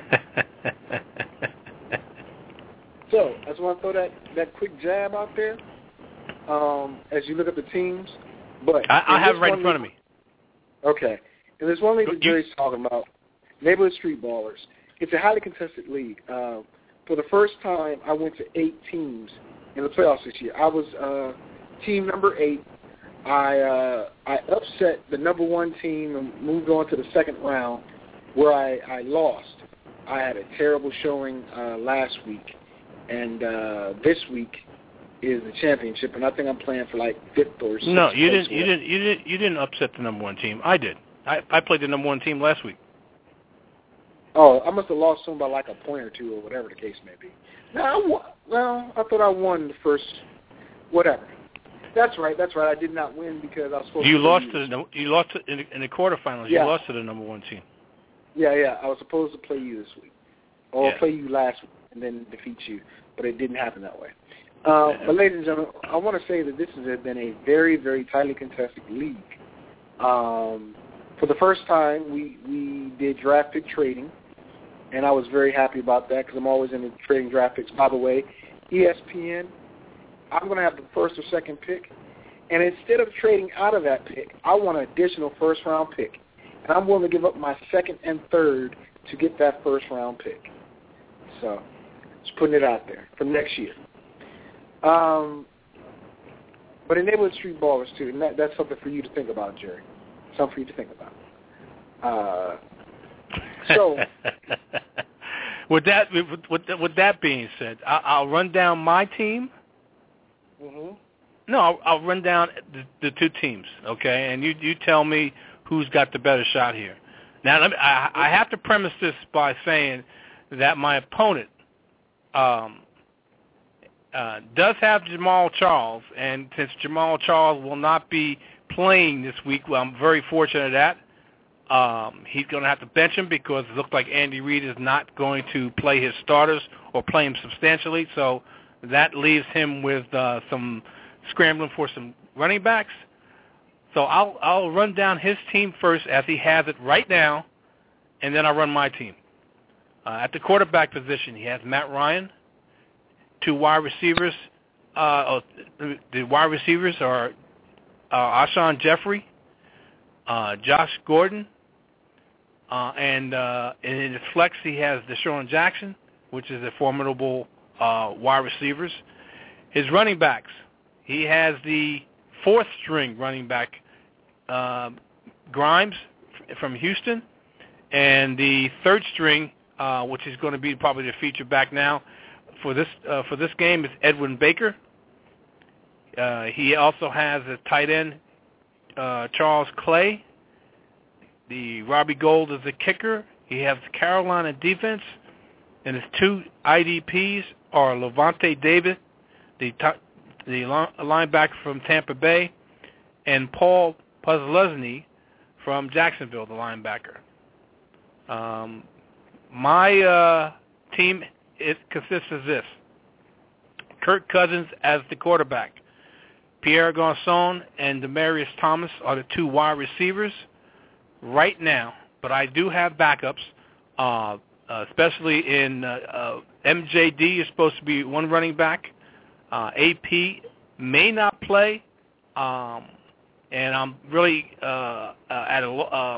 So I just want to throw that quick jab out there as you look at the teams. But I have it right in front of me. Okay. And there's one league that Jerry's talking about, Neighborhood Street Ballers. It's a highly contested league. For the first time, I went to 8 teams in the playoffs this year. I was team number 8. I upset the number 1 team and moved on to the second round, where I lost. I had a terrible showing last week, and this week is the championship, and I think I'm playing for like 5th or 6th. No, you didn't upset the number 1 team. I did. I played the number 1 team last week. Oh, I must have lost some by like a point or 2 or whatever the case may be. No, I thought I won the first, whatever. That's right. I did not win because I was supposed you to lost in the quarterfinals. Yeah. You lost to the number 1 team. Yeah. I was supposed to play you this week, or play you last week and then defeat you, but it didn't happen that way. But ladies and gentlemen, I want to say that this has been a very, very tightly contested league. For the first time, we did draft pick trading, and I was very happy about that because I'm always into trading draft picks. By the way, ESPN, I'm going to have the first or second pick, and instead of trading out of that pick, I want an additional first-round pick, and I'm willing to give up my second and third to get that first-round pick. So just putting it out there for next year. But in Neighborhood Street Ballers, too, and that's something for you to think about, Jerry. Something for you to think about. So, with that being said, I'll run down my team. Mm-hmm. No, I'll run down the 2 teams, okay? And you tell me who's got the better shot here. Now, I have to premise this by saying that my opponent does have Jamal Charles, and since Jamal Charles will not be playing this week, well, I'm very fortunate at that. He's going to have to bench him because it looks like Andy Reid is not going to play his starters or play him substantially, so that leaves him with some scrambling for some running backs. So I'll run down his team first as he has it right now, and then I'll run my team. At the quarterback position, he has Matt Ryan. 2 wide receivers. The wide receivers are Alshon Jeffrey, Josh Gordon, and in his flex he has Deshaun Jackson, which is a formidable wide receivers. His running backs, he has the 4th string running back, Grimes from Houston, and the 3rd string, which is going to be probably the feature back now for this game, is Edwin Baker. He also has a tight end, Charles Clay. The Robbie Gould is the kicker. He has Carolina defense, and his 2 IDPs are Levante David, the linebacker from Tampa Bay, and Paul Posluszny from Jacksonville, the linebacker. My team consists of this: Kirk Cousins as the quarterback. Pierre Garçon and Demaryius Thomas are the 2 wide receivers right now, but I do have backups, especially in MJD is supposed to be 1 running back. AP may not play, and I'm really at a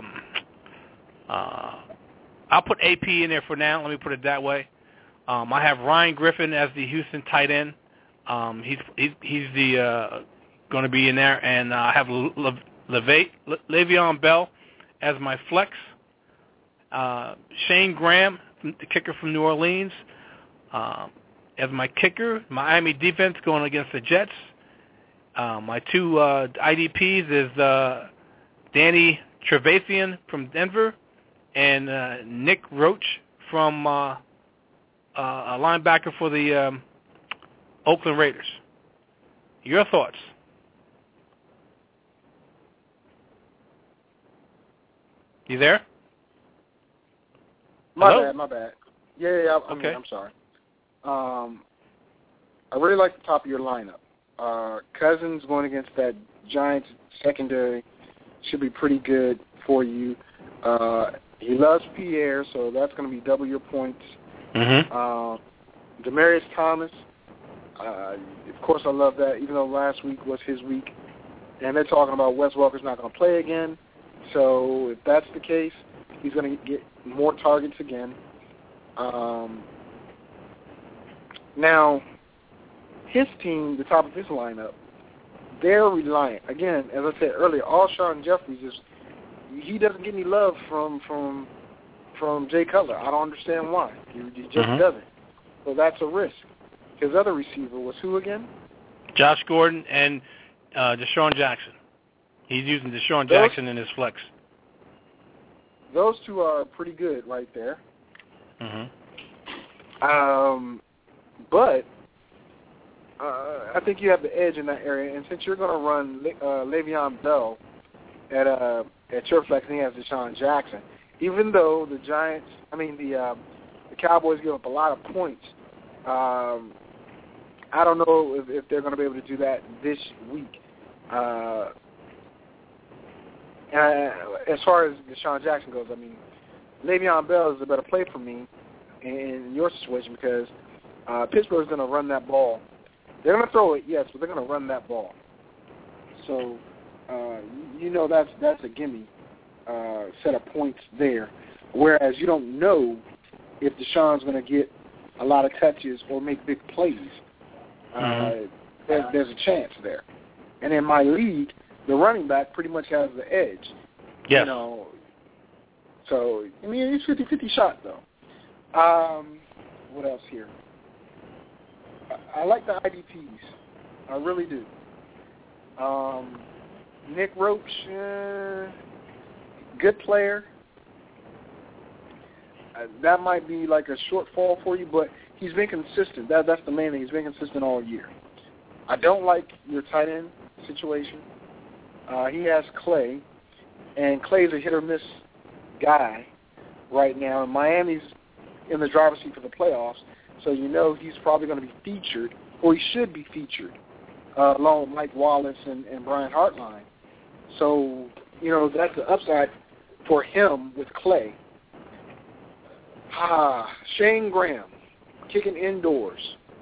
I'll put AP in there for now. Let me put it that way. I have Ryan Griffin as the Houston tight end. He's the going to be in there, and I have Le'Veon Bell as my flex. Shane Graham, the kicker from New Orleans, as my kicker. Miami defense going against the Jets. My 2 IDPs is Danny Trevathan from Denver and Nick Roach from a linebacker for the Oakland Raiders. Your thoughts? You there? My bad. Yeah, okay. I'm sorry. I really like the top of your lineup. Cousins going against that Giants secondary should be pretty good for you. He loves Pierre, so that's going to be double your points. Demaryius Thomas, of course I love that, even though last week was his week. And they're talking about Wes Welker's not going to play again. So if that's the case, he's going to get more targets again. Now, his team, the top of his lineup, they're reliant. Again, as I said earlier, Alshon Jeffries he doesn't get any love from Jay Cutler. I don't understand why. He just doesn't. So that's a risk. His other receiver was who again? Josh Gordon and Deshaun Jackson. He's using Deshaun Jackson in his flex. Those 2 are pretty good right there. But I think you have the edge in that area. And since you're going to run Le'Veon Bell at your flex, and he has Deshaun Jackson, even though the Cowboys give up a lot of points, I don't know if they're going to be able to do that this week. As far as Deshaun Jackson goes, Le'Veon Bell is a better play for me in your situation because Pittsburgh's going to run that ball. They're going to throw it, yes, but they're going to run that ball. So, that's a gimme set of points there. Whereas you don't know if Deshaun's going to get a lot of touches or make big plays. There's a chance there. And in my league, the running back pretty much has the edge. Yes. So, it's 50-50 shot, though. What else here? I like the IDPs. I really do. Nick Roach, good player. That might be like a shortfall for you, but he's been consistent. That's the main thing. He's been consistent all year. I don't like your tight end situation. He has Clay, and Clay's a hit-or-miss guy right now, and Miami's in the driver's seat for the playoffs, so he's probably going to be featured, or he should be featured, along with Mike Wallace and Brian Hartline. So, that's the upside for him with Clay. Shane Graham, kicking indoors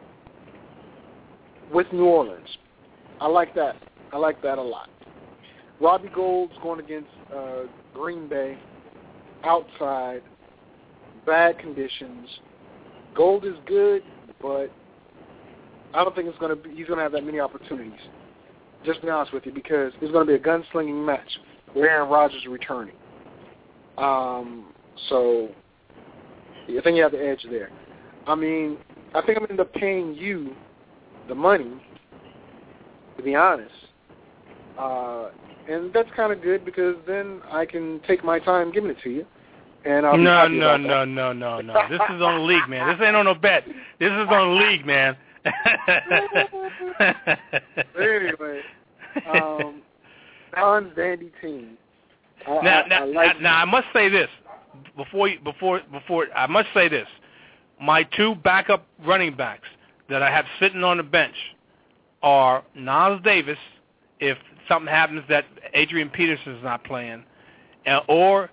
with New Orleans. I like that. I like that a lot. Robbie Gould's going against Green Bay, outside, bad conditions. Gould is good, but I don't think he's going to have that many opportunities, just to be honest with you, because it's going to be a gunslinging match with Aaron Rodgers returning. So I think you have the edge there. I think I'm going to end up paying you the money, to be honest, And that's kind of good because then I can take my time giving it to you. And I'll be No. This is on the league, man. This ain't on no bet. This is on the league, man. Anyway, non-Vandy team. Now, I must say this before I must say this. My two backup running backs that I have sitting on the bench are Niles Davis, if something happens that Adrian Peterson's not playing, or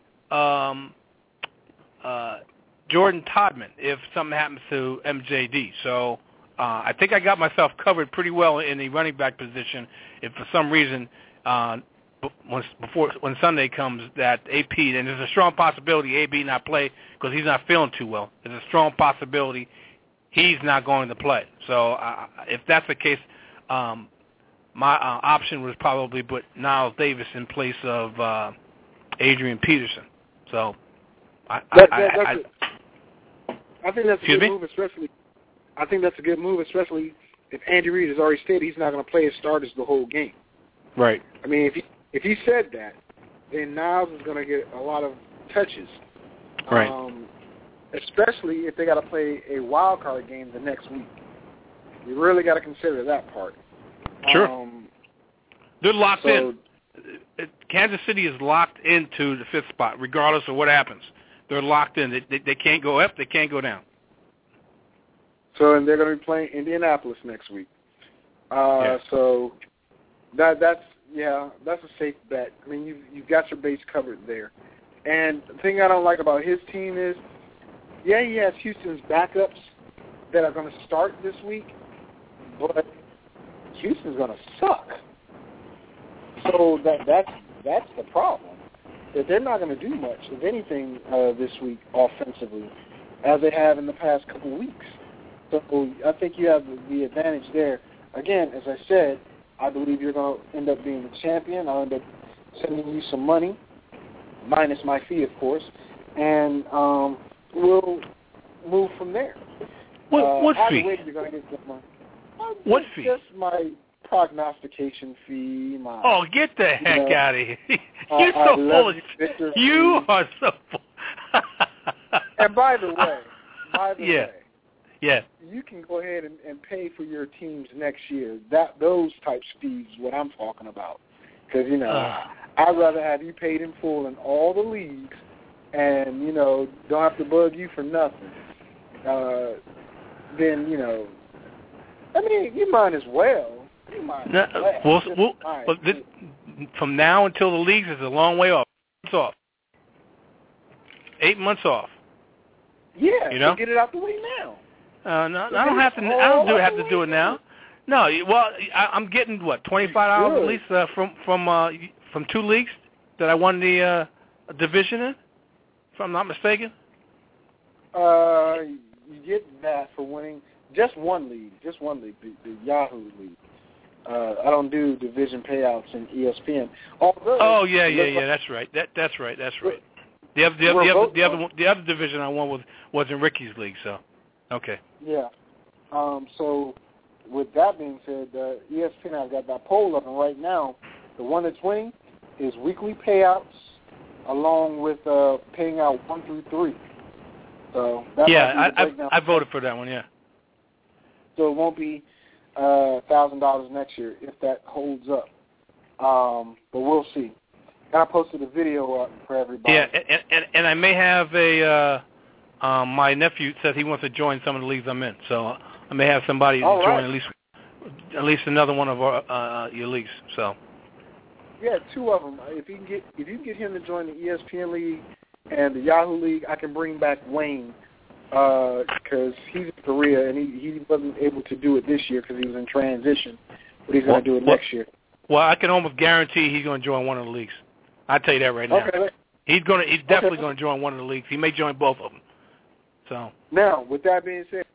Jordan Todman, if something happens to MJD. So I think I got myself covered pretty well in the running back position. If for some reason when Sunday comes that AP, and there's a strong possibility AB not play because he's not feeling too well. There's a strong possibility he's not going to play. So if that's the case, my option was probably put Niles Davis in place of Adrian Peterson. So I think that's a good move, especially. I think that's a good move, especially if Andy Reid has already stated he's not going to play his starters the whole game. Right. I mean, if he said that, then Niles is going to get a lot of touches. Right. Especially if they got to play a wild card game the next week. You really got to consider that part. Sure. They're locked in. Kansas City is locked into the fifth spot, regardless of what happens. They're locked in. They can't go up. They can't go down. So, and they're going to be playing Indianapolis next week. So that's a safe bet. I mean, you've got your base covered there. And the thing I don't like about his team is, he has Houston's backups that are going to start this week, but Houston's going to suck. So that's the problem. That they're not going to do much, if anything, this week offensively, as they have in the past couple weeks. So I think you have the advantage there. Again, as I said, I believe you're going to end up being the champion. I'll end up sending you some money, minus my fee, of course, and we'll move from there. What fee? Either way, you're going to get some money. What fee? Just my prognostication fee. Get the heck out of here! You're so full of shit. You are so full. And by the way, yeah, you can go ahead and pay for your teams next year. Those types of fees is what I'm talking about. Because, I'd rather have you paid in full in all the leagues and, don't have to bug you for nothing. Then, I mean, you might as well. From now until the leagues is a long way off. 8 months off. Yeah, so get it out the way now. No, I don't have to. I don't have to do it now. No, well, I'm getting what $25 at least from 2 leagues that I won the division in, if I'm not mistaken. You get that for winning just one league, the Yahoo League. I don't do division payouts in ESPN. Although, that's right. That's right. The other division I won was in Ricky's league. So, okay. Yeah. So, with that being said, ESPN, I've got that poll up, and right now, the one that's winning is weekly payouts, along with paying out 1 through 3. So I voted for that one. Yeah. So it won't be $1,000 next year if that holds up. But we'll see. And I posted a video up for everybody. Yeah, and I may have my nephew says he wants to join some of the leagues I'm in, so I may have somebody join at least another one of our your leagues. So. Yeah, 2 of them. If you can get him to join the ESPN league and the Yahoo league, I can bring back Wayne because he's in Korea and he wasn't able to do it this year because he was in transition, but he's going to do it next year. Well, I can almost guarantee he's going to join one of the leagues. I'll tell you that right now. Okay. He's definitely going to join one of the leagues. He may join both of them. So now, with that being said,